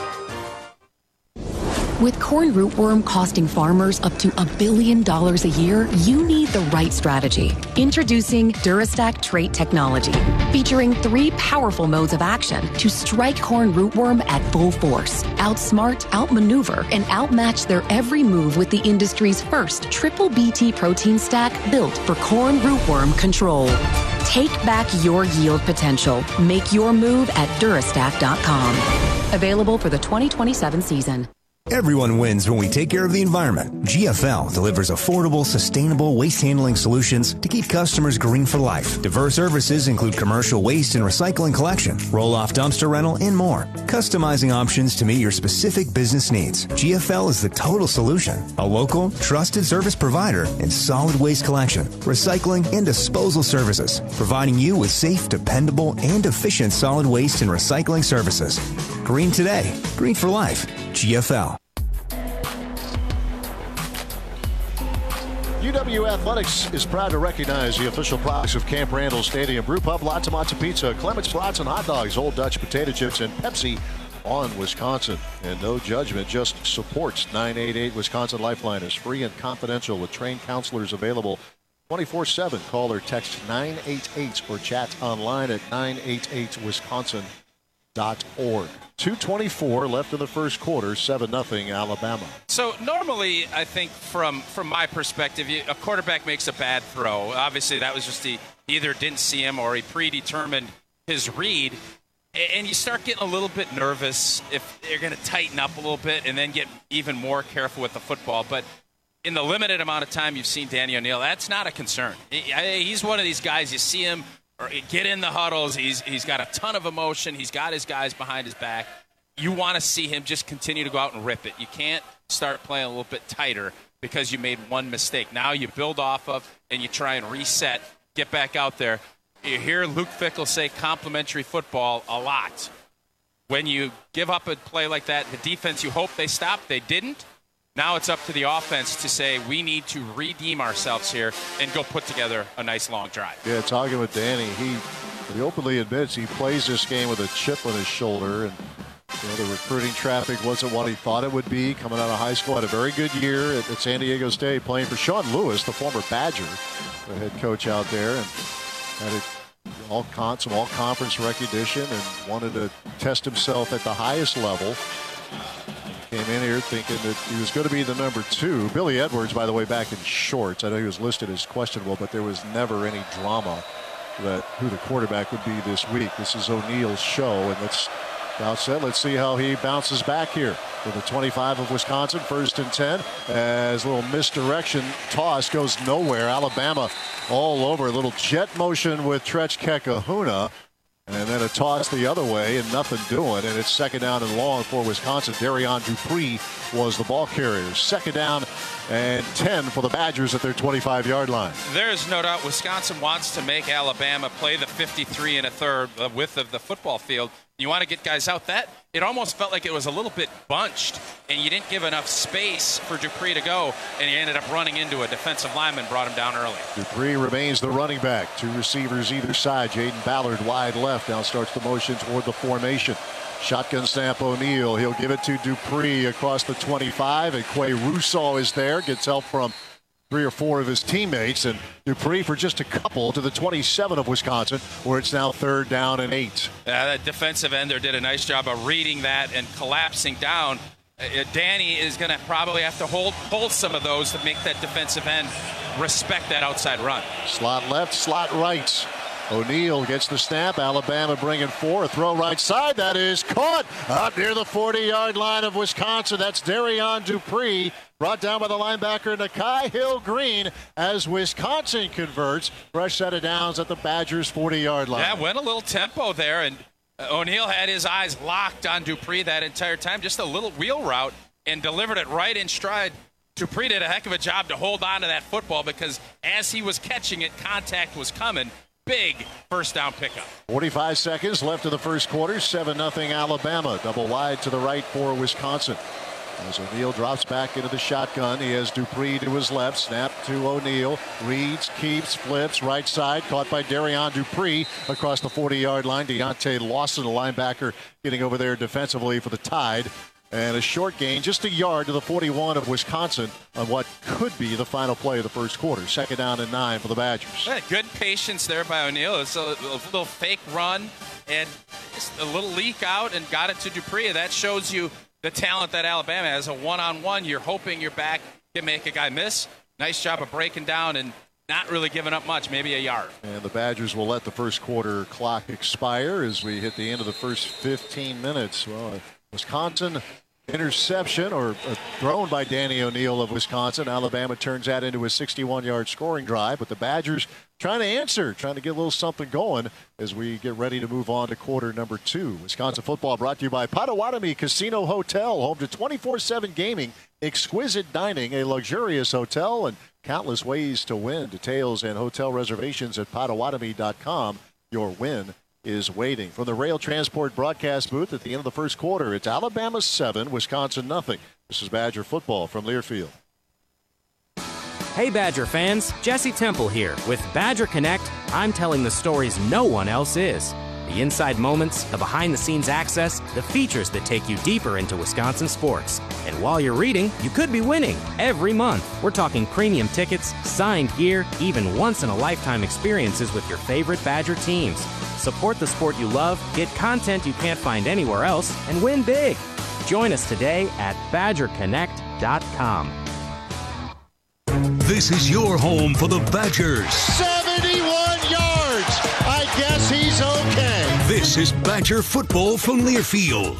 With corn rootworm costing farmers up to $1 billion a year, you need the right strategy. Introducing Durastack trait technology, featuring 3 powerful modes of action to strike corn rootworm at full force, outsmart, outmaneuver, and outmatch their every move with the industry's first triple BT protein stack built for corn rootworm control. Take back your yield potential. Make your move at Durastack.com. Available for the 2027 season. Everyone wins when we take care of the environment. GFL delivers affordable, sustainable waste handling solutions to keep customers green for life. Diverse services include commercial waste and recycling collection, roll-off dumpster rental, and more. Customizing options to meet your specific business needs. GFL is the total solution. A local, trusted service provider in solid waste collection, recycling, and disposal services, providing you with safe, dependable, and efficient solid waste and recycling services. Green today, green for life. GFL. UW Athletics is proud to recognize the official products of Camp Randall Stadium. Brew Pub, Lots of Matzo Pizza, Clements Brats and Hot Dogs, Old Dutch Potato Chips, and Pepsi on Wisconsin. And no judgment, just supports. 988 Wisconsin Lifeline is free and confidential with trained counselors available 24/7. Call or text 988 or chat online at 988wisconsin.org. 2:24 left in the first quarter, 7-0 Alabama. So normally, I think from my perspective, a quarterback makes a bad throw. Obviously, that was just he either didn't see him or he predetermined his read. And you start getting a little bit nervous if they're going to tighten up a little bit and then get even more careful with the football. But in the limited amount of time you've seen Danny O'Neil, that's not a concern. He's one of these guys, you see him or get in the huddles. He's got a ton of emotion. He's got his guys behind his back. You want to see him just continue to go out and rip it. You can't start playing a little bit tighter because you made one mistake. Now you build off of and you try and reset, get back out there. You hear Luke Fickell say complimentary football a lot. When you give up a play like that, the defense, you hope they stop. They didn't. Now it's up to the offense to say, we need to redeem ourselves here and go put together a nice long drive. Yeah, talking with Danny, he openly admits he plays this game with a chip on his shoulder. And the recruiting traffic wasn't what he thought it would be. Coming out of high school, had a very good year at San Diego State, playing for Sean Lewis, the former Badger, the head coach out there. And had some all-conference recognition and wanted to test himself at the highest level. Came in here thinking that he was going to be the number 2. Billy Edwards, by the way, back in shorts. I know he was listed as questionable, but there was never any drama that who the quarterback would be this week. This is O'Neil's show, and let's see how he bounces back here. For the 25 of Wisconsin, 1st and 10. As a little misdirection toss goes nowhere. Alabama all over. A little jet motion with Tretch Kekahuna. And then a toss the other way and nothing doing. And it's 2nd down and long for Wisconsin. Darian Dupree was the ball carrier. 2nd down and 10 for the Badgers at their 25-yard line. There's no doubt Wisconsin wants to make Alabama play the 53 1/3, the width of the football field. You want to get guys out. That it almost felt like it was a little bit bunched, and you didn't give enough space for Dupree to go, and you ended up running into a defensive lineman, brought him down early. Dupree remains the running back. 2 receivers either side. Jaden Ballard wide left. Now starts the motion toward the formation. Shotgun snap O'Neil. He'll give it to Dupree across the 25, and Quay Rousseau is there. Gets help from 3 or 4 of his teammates, and Dupree for just a couple to the 27 of Wisconsin, where it's now 3rd down and 8. That defensive end there did a nice job of reading that and collapsing down. Danny is going to probably have to hold some of those to make that defensive end respect that outside run. Slot left, slot right. O'Neil gets the snap. Alabama bringing 4. A throw right side. That is caught out near the 40-yard line of Wisconsin. That's Darian Dupree. Brought down by the linebacker Nakai Hill-Green as Wisconsin converts. Fresh set of downs at the Badgers' 40-yard line. Yeah, went a little tempo there, and O'Neil had his eyes locked on Dupree that entire time. Just a little wheel route and delivered it right in stride. Dupree did a heck of a job to hold on to that football because as he was catching it, contact was coming. Big 1st down pickup. 45 seconds left in the first quarter. 7-0 Alabama. Double wide to the right for Wisconsin. As O'Neil drops back into the shotgun, he has Dupree to his left. Snap to O'Neil. Reads, keeps, flips, right side. Caught by Darian Dupree across the 40-yard line. Deontay Lawson, the linebacker, getting over there defensively for the Tide. And a short gain, just a yard to the 41 of Wisconsin on what could be the final play of the first quarter. 2nd down and 9 for the Badgers. Yeah, good patience there by O'Neil. It's a little fake run and just a little leak out and got it to Dupree. That shows you the talent that Alabama has. A one-on-one, you're hoping your back can make a guy miss. Nice job of breaking down and not really giving up much, maybe a yard. And the Badgers will let the first quarter clock expire as we hit the end of the first 15 minutes. Well, Wisconsin interception or thrown by Danny O'Neil of Wisconsin. Alabama turns that into a 61-yard scoring drive, but the Badgers trying to answer, trying to get a little something going as we get ready to move on to quarter number 2. Wisconsin football brought to you by Potawatomi Casino Hotel, home to 24/7 gaming, exquisite dining, a luxurious hotel, and countless ways to win. Details and hotel reservations at Potawatomi.com. Your win is waiting. From the Rail Transport broadcast booth at the end of the first quarter, it's Alabama 7, Wisconsin nothing. This is Badger football from Learfield. Hey Badger fans, Jesse Temple here. With Badger Connect, I'm telling the stories no one else is. The inside moments, the behind-the-scenes access, the features that take you deeper into Wisconsin sports. And while you're reading, you could be winning every month. We're talking premium tickets, signed gear, even once-in-a-lifetime experiences with your favorite Badger teams. Support the sport you love, get content you can't find anywhere else, and win big. Join us today at BadgerConnect.com. This is your home for the Badgers. 71 yards. I guess he's okay. This is Badger football from Learfield.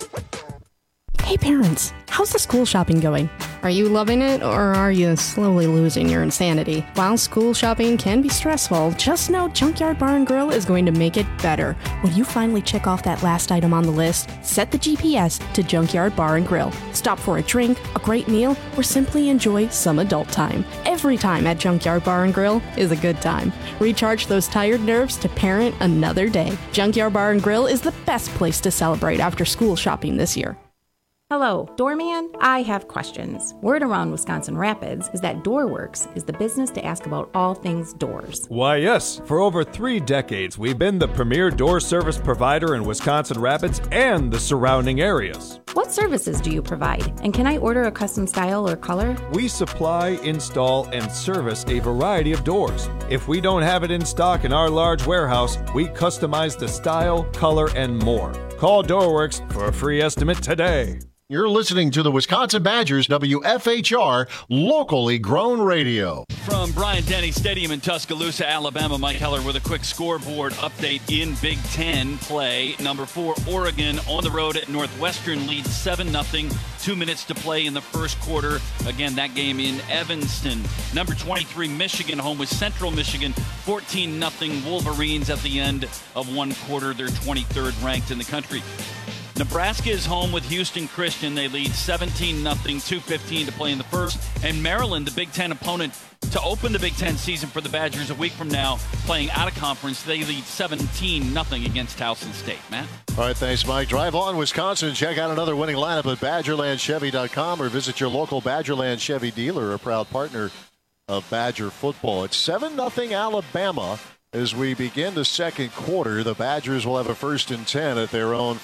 Hey parents, how's the school shopping going? Are you loving it, or are you slowly losing your insanity? While school shopping can be stressful, just know Junkyard Bar and Grill is going to make it better. When you finally check off that last item on the list, set the GPS to Junkyard Bar and Grill. Stop for a drink, a great meal, or simply enjoy some adult time. Every time at Junkyard Bar and Grill is a good time. Recharge those tired nerves to parent another day. Junkyard Bar and Grill is the best place to celebrate after school shopping this year. Hello, Doorman. I have questions. Word around Wisconsin Rapids is that DoorWorks is the business to ask about all things doors. Why, yes. For over 3 decades, we've been the premier door service provider in Wisconsin Rapids and the surrounding areas. What services do you provide? And can I order a custom style or color? We supply, install, and service a variety of doors. If we don't have it in stock in our large warehouse, we customize the style, color, and more. Call DoorWorks for a free estimate today. You're listening to the Wisconsin Badgers, WFHR, locally grown radio. From Bryant-Denny Stadium in Tuscaloosa, Alabama, Mike Heller with a quick scoreboard update in Big Ten play. Number 4, Oregon on the road at Northwestern leads 7-0. 2 minutes to play in the first quarter. Again, that game in Evanston. Number 23, Michigan, home with Central Michigan. 14-0 Wolverines at the end of one quarter. They're 23rd ranked in the country. Nebraska is home with Houston Christian. They lead 17-0, 2:15 to play in the first. And Maryland, the Big Ten opponent to open the Big Ten season for the Badgers a week from now, playing out of conference. They lead 17-0 against Towson State. Matt? All right, thanks, Mike. Drive on, Wisconsin. Check out another winning lineup at BadgerlandChevy.com or visit your local Badgerland Chevy dealer, a proud partner of Badger football. It's 7-0 Alabama. As we begin the second quarter, the Badgers will have a 1st and 10 at their own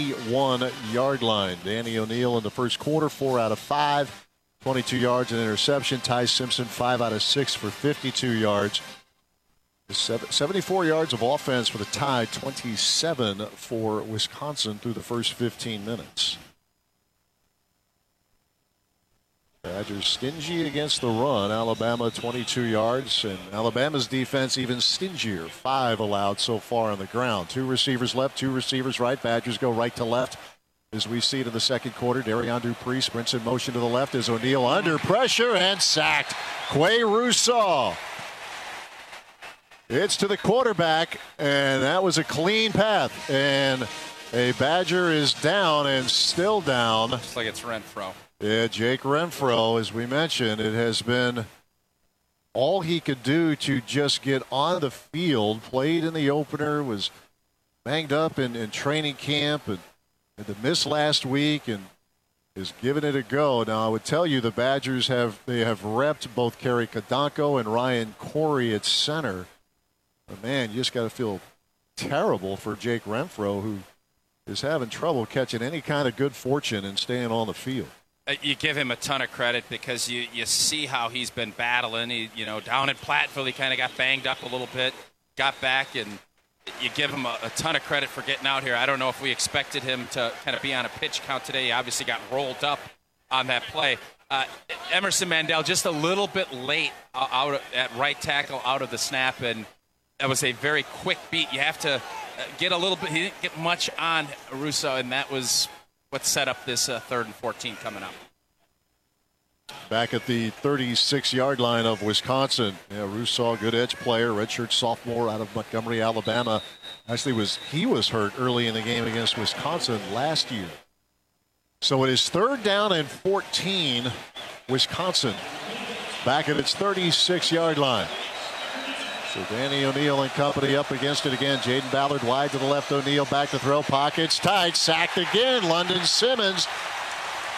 41-yard line. Danny O'Neill in the first quarter, 4 out of 5, 22 yards and interception. Ty Simpson, 5 out of 6 for 52 yards. 74 yards of offense for the Tide, 27 for Wisconsin through the first 15 minutes. Badgers stingy against the run. Alabama 22 yards, and Alabama's defense even stingier. 5 allowed so far on the ground. 2 receivers left, 2 receivers right. Badgers go right to left. As we see it in the second quarter, Darian Dupree sprints in motion to the left as O'Neill under pressure and sacked. Quay Rousseau. It's to the quarterback, and that was a clean path. And a Badger is down and still down. Looks like it's Renfro. Yeah, Jake Renfro, as we mentioned, it has been all he could do to just get on the field. Played in the opener, was banged up in training camp, and had to miss last week, and is giving it a go. Now, I would tell you the Badgers have repped both Kerry Kadonko and Ryan Corey at center. But, man, you just got to feel terrible for Jake Renfro, who is having trouble catching any kind of good fortune and staying on the field. You give him a ton of credit because you see how he's been battling. He, down in Platteville, he kind of got banged up a little bit, got back, and you give him a ton of credit for getting out here. I don't know if we expected him to kind of be on a pitch count today. He obviously got rolled up on that play. Emerson Mandel just a little bit late out at right tackle out of the snap, and that was a very quick beat. You have to get a little bit. He didn't get much on Russo, and that was what set up this 3rd and 14 coming up. Back at the 36-yard line of Wisconsin. Yeah, Rousseau, good edge player, redshirt sophomore out of Montgomery, Alabama. Actually, he was hurt early in the game against Wisconsin last year. So it is 3rd down and 14. Wisconsin back at its 36-yard line. So Danny O'Neill and company up against it again. Jaden Ballard wide to the left. O'Neill back to throw. Pockets tight. Sacked again. London Simmons.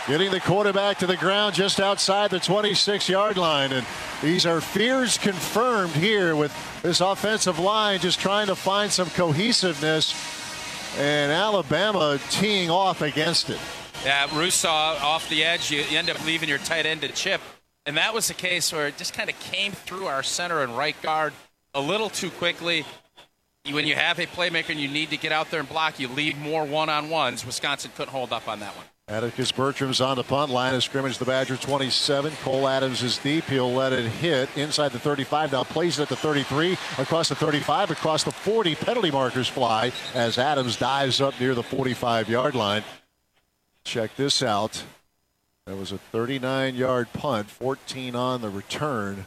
getting the quarterback to the ground just outside the 26-yard line. And these are fears confirmed here with this offensive line just trying to find some cohesiveness, and Alabama teeing off against it. Yeah, Rousseau off the edge, you end up leaving your tight end to chip. And that was the case where it just kind of came through our center and right guard a little too quickly. When you have a playmaker and you need to get out there and block, you leave more one-on-ones. Wisconsin couldn't hold up on that one. Atticus Bertram's on the punt line of scrimmage. The Badger 27. Cole Adams is deep. He'll let it hit inside the 35. Now plays it at the 33, across the 35, across the 40. Penalty markers fly as Adams dives up near the 45-yard line. Check this out. That was a 39-yard punt, 14 on the return.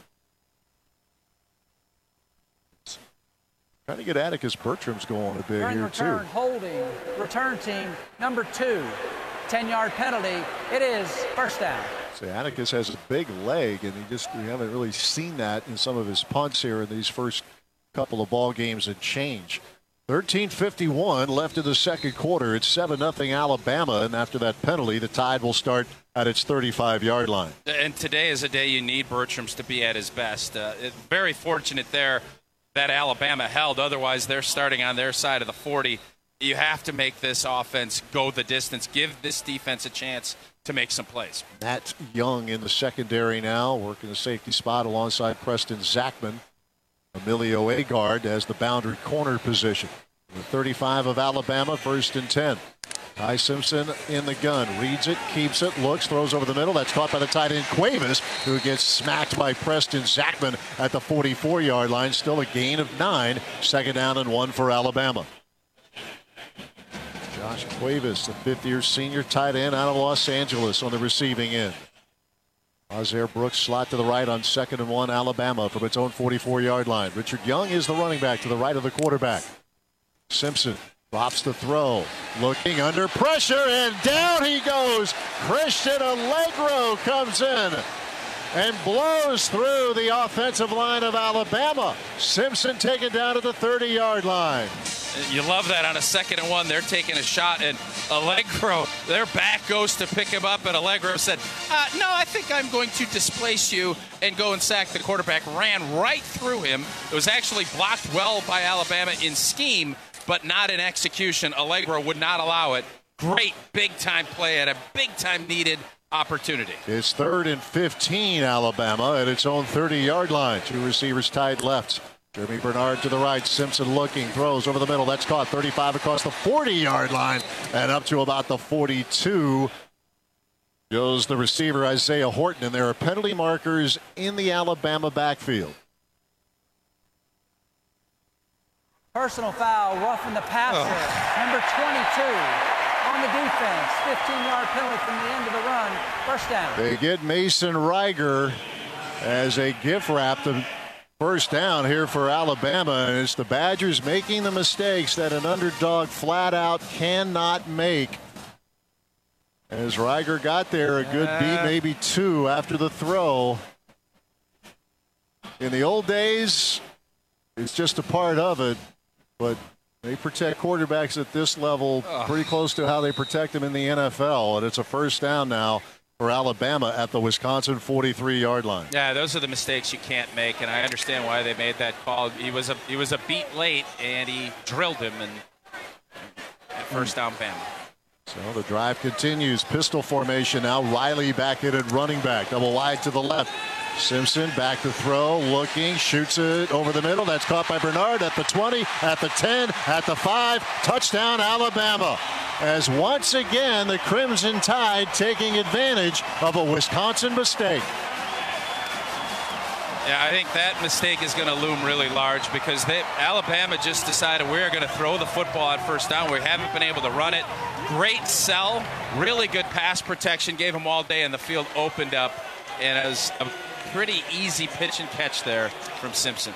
Trying to get Atticus Bertram's going a bit here, return, too. Holding, return team, number 2, 10-yard penalty. It is first down. So Atticus has a big leg, and we haven't really seen that in some of his punts here in these first couple of ball games and change. 13:51 left in the second quarter. It's 7-0 Alabama, and after that penalty, the Tide will start at its 35-yard line. And today is a day you need Bertram's to be at his best. Very fortunate there that Alabama held. Otherwise, they're starting on their side of the 40. You have to make this offense go the distance. Give this defense a chance to make some plays. Matt Young in the secondary now, working the safety spot alongside Preston Zachman. Emilio Agard has the boundary corner position. The 35 of Alabama, 1st and 10. Ty Simpson in the gun, reads it, keeps it, looks, throws over the middle. That's caught by the tight end Cuevas, who gets smacked by Preston Zachman at the 44-yard line. Still a gain of 9. 2nd down and 1 for Alabama. Josh Cuevas, the 5th-year senior tight end out of Los Angeles, on the receiving end. Azair Brooks slot to the right on 2nd and 1, Alabama from its own 44-yard line. Richard Young is the running back to the right of the quarterback. Simpson drops the throw, looking under pressure, and down he goes. Christian Allegro comes in and blows through the offensive line of Alabama. Simpson taken down at the 30-yard line. You love that on a 2nd and 1. They're taking a shot, and Allegro, their back goes to pick him up, and Allegro said, no, I think I'm going to displace you and go and sack the quarterback. Ran right through him. It was actually blocked well by Alabama in scheme, but not in execution. Allegro would not allow it. Great big-time play at a big-time needed opportunity. It's 3rd and 15, Alabama at its own 30-yard line. 2 receivers tied left. Jeremy Bernard to the right. Simpson looking, throws over the middle. That's caught. 35 across the 40-yard line and up to about the 42. Goes the receiver Isaiah Horton, and there are penalty markers in the Alabama backfield. Personal foul, roughing the passer. Number 22 on the defense. 15-yard penalty from the end of the run. First down. They get Mason Reiger as a gift wrap to first down here for Alabama. And it's the Badgers making the mistakes that an underdog flat out cannot make. As Reiger got there, a good beat, maybe 2 after the throw. In the old days, it's just a part of it. But they protect quarterbacks at this level pretty close to how they protect them in the NFL. And it's a first down now for Alabama at the Wisconsin 43-yard line. Yeah, those are the mistakes you can't make, and I understand why they made that call. He was a beat late, and he drilled him, and first down Bama. So the drive continues. Pistol formation now. Riley back in at running back. Double wide to the left. Simpson back to throw, looking, shoots it over the middle. That's caught by Bernard at the 20, at the 10, at the 5. Touchdown, Alabama. As once again, the Crimson Tide taking advantage of a Wisconsin mistake. Yeah, I think that mistake is going to loom really large because Alabama just decided we're going to throw the football on first down. We haven't been able to run it. Great sell, really good pass protection, gave them all day, and the field opened up. And it was a pretty easy pitch and catch there from Simpson.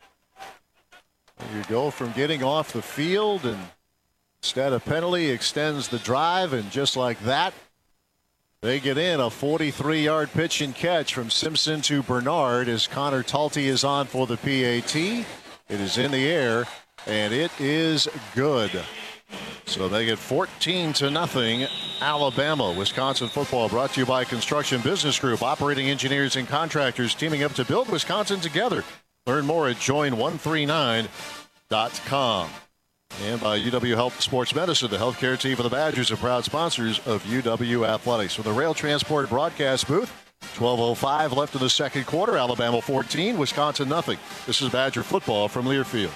You go from getting off the field, and instead a penalty extends the drive, and just like that, they get in a 43-yard pitch and catch from Simpson to Bernard as Connor Talty is on for the PAT. It is in the air, and it is good. So they get 14-0 Alabama. Wisconsin football brought to you by Construction Business Group, operating engineers and contractors teaming up to build Wisconsin together. Learn more at join139.com. And by UW Health Sports Medicine, the healthcare team for the Badgers are proud sponsors of UW Athletics. From the Rail Transport broadcast booth, 12:05 left in the second quarter. Alabama 14, Wisconsin nothing. This is Badger football from Learfield.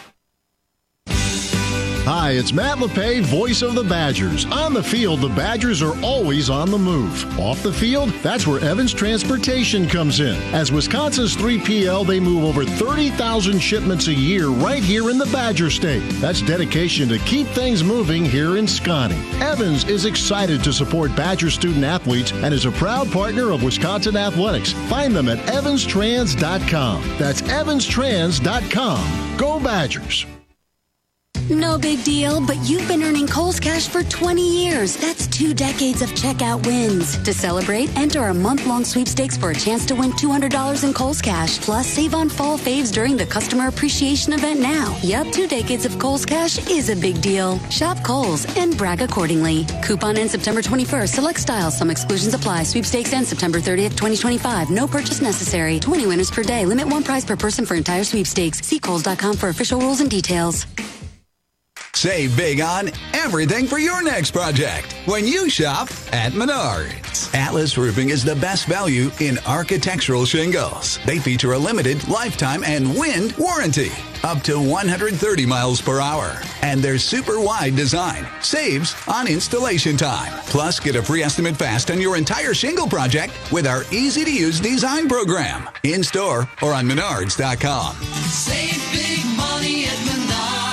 Hi, it's Matt LePay, voice of the Badgers. On the field, the Badgers are always on the move. Off the field, that's where Evans Transportation comes in. As Wisconsin's 3PL, they move over 30,000 shipments a year right here in the Badger State. That's dedication to keep things moving here in Scotty. Evans is excited to support Badger student athletes and is a proud partner of Wisconsin Athletics. Find them at evanstrans.com. That's evanstrans.com. Go Badgers. No big deal, but you've been earning Kohl's Cash for 20 years. That's 2 decades of checkout wins. To celebrate, enter a month-long sweepstakes for a chance to win $200 in Kohl's Cash. Plus, save on fall faves during the Customer Appreciation event now. Yep, 2 decades of Kohl's Cash is a big deal. Shop Kohl's and brag accordingly. Coupon ends September 21st. Select styles. Some exclusions apply. Sweepstakes ends September 30th, 2025. No purchase necessary. 20 winners per day. Limit 1 prize per person for entire sweepstakes. See Kohls.com for official rules and details. Save big on everything for your next project when you shop at Menards. Atlas Roofing is the best value in architectural shingles. They feature a limited lifetime and wind warranty, up to 130 miles per hour. And their super wide design saves on installation time. Plus, get a free estimate fast on your entire shingle project with our easy-to-use design program. In store or on Menards.com. Save big money at Menards.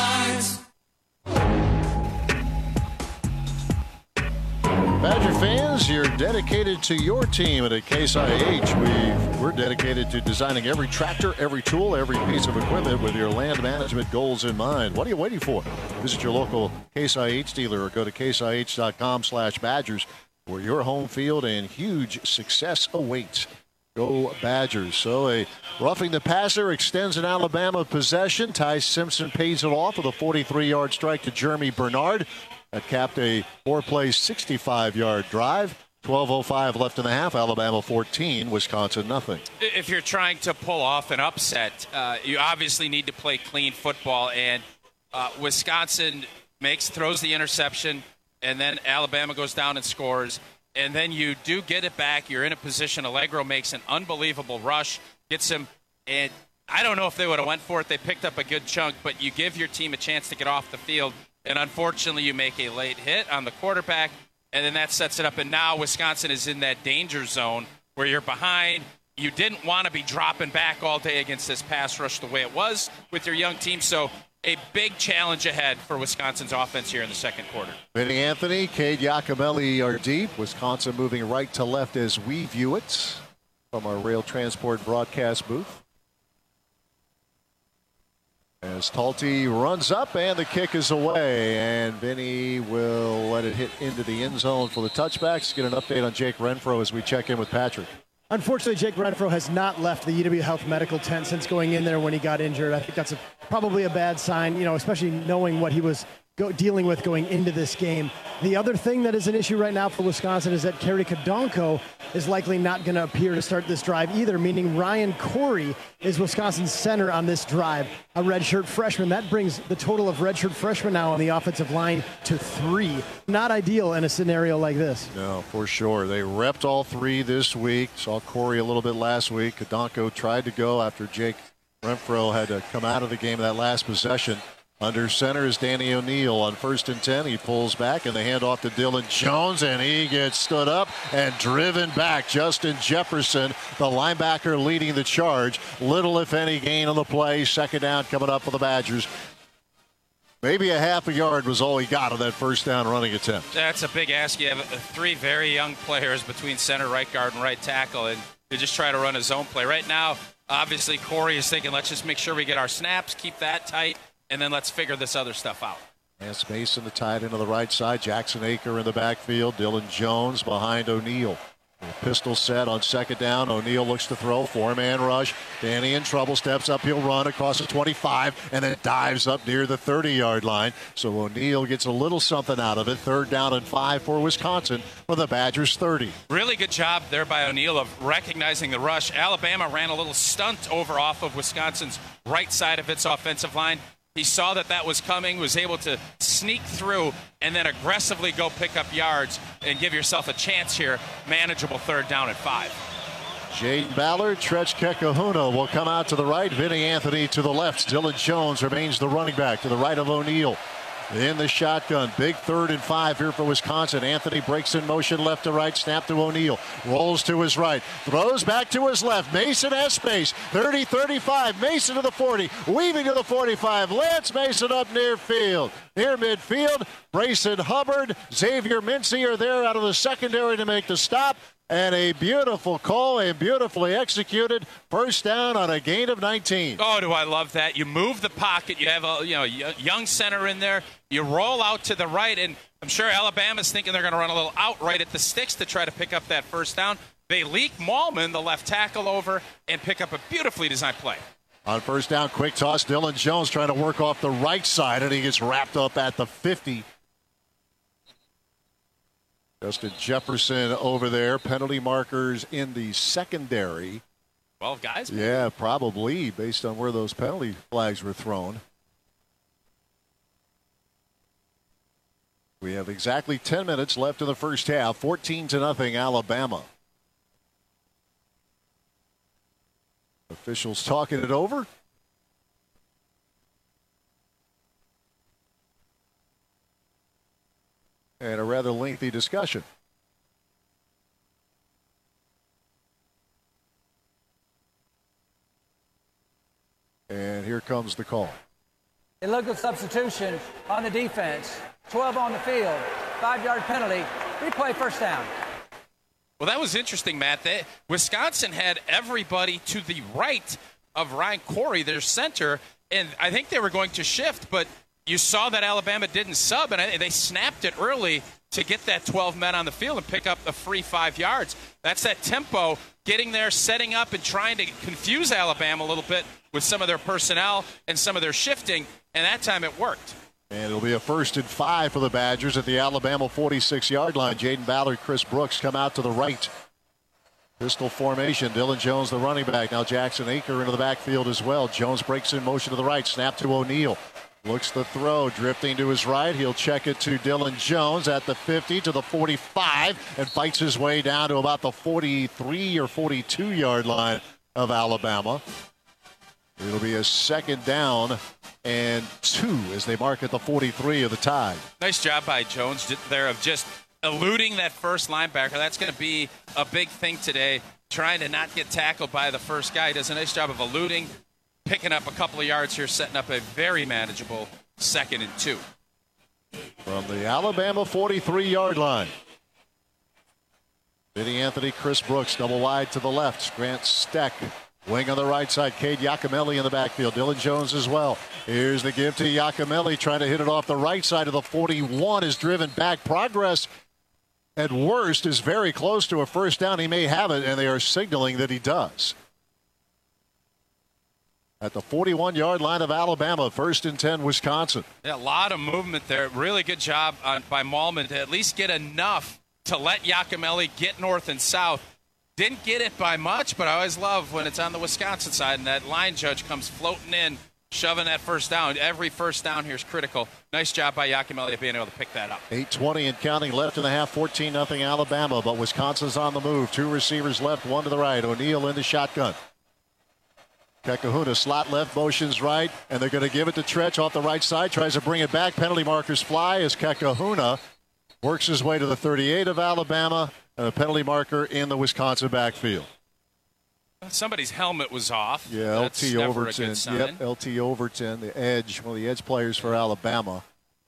Badger fans, you're dedicated to your team, and at Case IH, we're dedicated to designing every tractor, every tool, every piece of equipment with your land management goals in mind. What are you waiting for? Visit your local Case IH dealer or go to caseih.com/Badgers, where your home field and huge success awaits. Go Badgers. So a roughing the passer extends an Alabama possession. Ty Simpson pays it off with a 43-yard strike to Jeremy Bernard. That capped a 4-play, 65-yard drive. 12:05 left in the half. Alabama 14, Wisconsin nothing. If you're trying to pull off an upset, you obviously need to play clean football. And Wisconsin throws the interception, and then Alabama goes down and scores. And then you do get it back. You're in a position. Allegro makes an unbelievable rush, gets him, and I don't know if they would have went for it. They picked up a good chunk, but you give your team a chance to get off the field. And unfortunately, you make a late hit on the quarterback, and then that sets it up. And now Wisconsin is in that danger zone where you're behind. You didn't want to be dropping back all day against this pass rush the way it was with your young team. So a big challenge ahead for Wisconsin's offense here in the second quarter. Vinny Anthony, Cade Giacomelli are deep. Wisconsin moving right to left as we view it from our Rail Transport broadcast booth. As Talty runs up and the kick is away, and Vinny will let it hit into the end zone for the touchbacks. Get an update on Jake Renfro as we check in with Patrick. Unfortunately, Jake Renfro has not left the UW Health medical tent since going in there when he got injured. I think that's probably a bad sign, especially knowing what he was dealing with going into this game. The other thing that is an issue right now for Wisconsin is that Kerry Kadonko is likely not going to appear to start this drive either, meaning Ryan Corey is Wisconsin's center on this drive, a redshirt freshman. That brings the total of redshirt freshmen now on the offensive line to 3. Not ideal in a scenario like this. No, for sure. They repped all 3 this week. Saw Corey a little bit last week. Kadonko tried to go after Jake Renfro had to come out of the game in that last possession. Under center is Danny O'Neill on 1st and 10. He pulls back and the handoff to Dylan Jones, and he gets stood up and driven back. Justin Jefferson, the linebacker, leading the charge. Little, if any, gain on the play. Second down coming up for the Badgers. Maybe a half a yard was all he got on that first down running attempt. That's a big ask. You have 3 very young players between center, right guard, and right tackle, and you just try to run a zone play. Right now, obviously, Corey is thinking, let's just make sure we get our snaps, keep that tight, and then let's figure this other stuff out. Lance Mason, the tight end on the right side. Jackson Aker in the backfield. Dylan Jones behind O'Neill. Pistol set on second down. O'Neal looks to throw. 4-man rush. Danny in trouble. Steps up. He'll run across the 25 and then dives up near the 30-yard line. So O'Neal gets a little something out of it. 3rd down and 5 for Wisconsin for the Badgers 30. Really good job there by O'Neal of recognizing the rush. Alabama ran a little stunt over off of Wisconsin's right side of its offensive line. He saw that was coming, was able to sneak through, and then aggressively go pick up yards and give yourself a chance here. Manageable 3rd down and 5. Jaden Ballard, Tretch Kekahuna will come out to the right. Vinny Anthony to the left. Dylan Jones remains the running back to the right of O'Neal. In the shotgun, big 3rd and 5 here for Wisconsin. Anthony breaks in motion left to right, snap to O'Neal. Rolls to his right, throws back to his left. Mason has space, 30, 35, Mason to the 40, weaving to the 45. Lance Mason up near midfield. Brayson Hubbard, Xavier Mincy are there out of the secondary to make the stop. And a beautiful call, and beautifully executed 1st down on a gain of 19. Oh, do I love that. You move the pocket. You have a young center in there. You roll out to the right, and I'm sure Alabama's thinking they're going to run a little out right at the sticks to try to pick up that 1st down. They leak Mahlman, the left tackle, over and pick up a beautifully designed play. On 1st down, quick toss, Dylan Jones trying to work off the right side, and he gets wrapped up at the 50. Justin Jefferson over there. Penalty markers in the secondary. 12 guys? Yeah, probably, based on where those penalty flags were thrown. We have exactly 10 minutes left in the first half. 14-0 Alabama. Officials talking it over. And a rather lengthy discussion. And here comes the call. Illegal substitution on the defense. 12 on the field. 5-yard penalty. Replay 1st down. Well, that was interesting, Matt. Wisconsin had everybody to the right of Ryan Corey, their center, and I think they were going to shift, but you saw that Alabama didn't sub, and they snapped it early to get that 12 men on the field and pick up the free 5 yards. That's that tempo, getting there, setting up, and trying to confuse Alabama a little bit with some of their personnel and some of their shifting, and that time it worked. And it'll be a 1st and 5 for the Badgers at the Alabama 46-yard line. Jaden Ballard, Chris Brooks come out to the right. Pistol formation. Dylan Jones, the running back. Now Jackson Aker into the backfield as well. Jones breaks in motion to the right. Snap to O'Neal. Looks the throw, drifting to his right. He'll check it to Dylan Jones at the 50 to the 45 and fights his way down to about the 43 or 42-yard line of Alabama. It'll be a 2nd down and 2 as they mark at the 43 of the Tide. Nice job by Jones there of just eluding that first linebacker. That's going to be a big thing today, trying to not get tackled by the first guy. He does a nice job of eluding, picking up a couple of yards here, setting up a very manageable 2nd and 2. From the Alabama 43-yard line. Vinny Anthony, Chris Brooks, double wide to the left. Grant Steck, wing on the right side. Cade Yakimelli in the backfield. Dylan Jones as well. Here's the give to Yakimelli, trying to hit it off the right side of the 41, is driven back. Progress at worst is very close to a 1st down. He may have it, and they are signaling that he does. At the 41-yard line of Alabama, 1st and 10, Wisconsin. Yeah, a lot of movement there. Really good job by Mahlman to at least get enough to let Yakimelli get north and south. Didn't get it by much, but I always love when it's on the Wisconsin side and that line judge comes floating in, shoving that 1st down. Every 1st down here is critical. Nice job by Yakimelli being able to pick that up. 8:20 and counting left in the half, 14-0 Alabama, but Wisconsin's on the move. 2 receivers left, 1 to the right. O'Neal in the shotgun. Kekahuna slot left, motions right, and they're going to give it to Tretch off the right side. Tries to bring it back. Penalty markers fly as Kekahuna works his way to the 38 of Alabama, and a penalty marker in the Wisconsin backfield. Somebody's helmet was off. Yeah, That's LT never Overton. a good sign. Yep, LT Overton, the edge, one of the edge players for Alabama.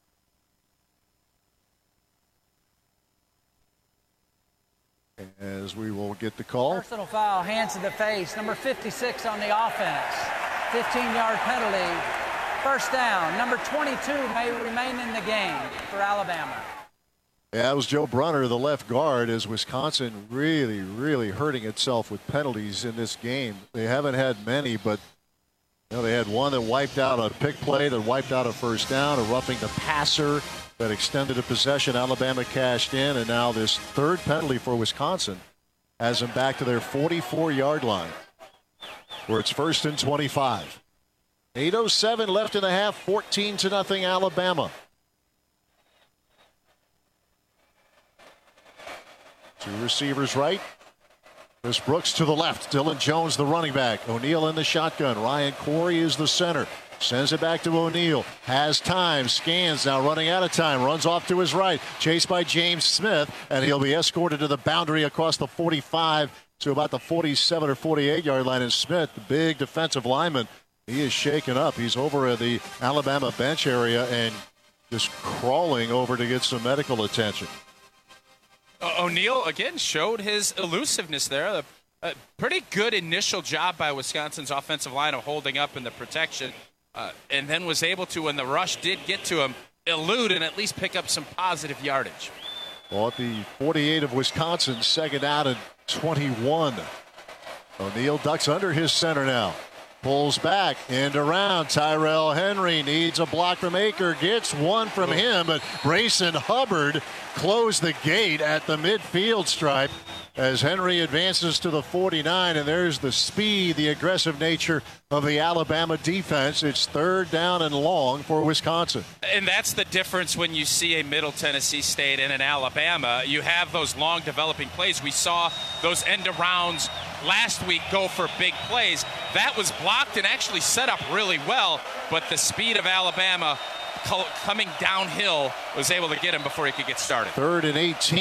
As we will get the call. Personal foul, hands to the face. Number 56 on the offense. 15-yard penalty. 1st down. Number 22 may remain in the game for Alabama. Yeah, that was Joe Brunner, the left guard, as Wisconsin really, really hurting itself with penalties in this game. They haven't had many, but they had one that wiped out a pick play, that wiped out a first down, a roughing the passer that extended a possession. Alabama cashed in, and now this third penalty for Wisconsin has them back to their 44-yard line, where it's 1st and 25. 8:07 left in the half, 14-0 Alabama. Two receivers right. Chris Brooks to the left. Dylan Jones, the running back. O'Neal in the shotgun. Ryan Corey is the center. Sends it back to O'Neal. Has time. Scans, now running out of time. Runs off to his right. Chased by James Smith. And he'll be escorted to the boundary across the 45 to about the 47 or 48-yard line. And Smith, the big defensive lineman, he is shaken up. He's over at the Alabama bench area and just crawling over to get some medical attention. O'Neal, again, showed his elusiveness there. A pretty good initial job by Wisconsin's offensive line of holding up in the protection, and then was able to, when the rush did get to him, elude and at least pick up some positive yardage. Well, at the 48 of Wisconsin, second out and 21. O'Neal ducks under his center now. Pulls back and around. Tyrell Henry needs a block from Aker. Gets one from him, but Grayson Hubbard closed the gate at the midfield stripe as Henry advances to the 49. And there's the speed, the aggressive nature of the Alabama defense. It's 3rd down and long for Wisconsin. And that's the difference when you see a Middle Tennessee State and an Alabama. You have those long developing plays. We saw those end arounds last week go for big plays. That was blocked and actually set up really well, but the speed of Alabama coming downhill was able to get him before he could get started. 3rd and 18.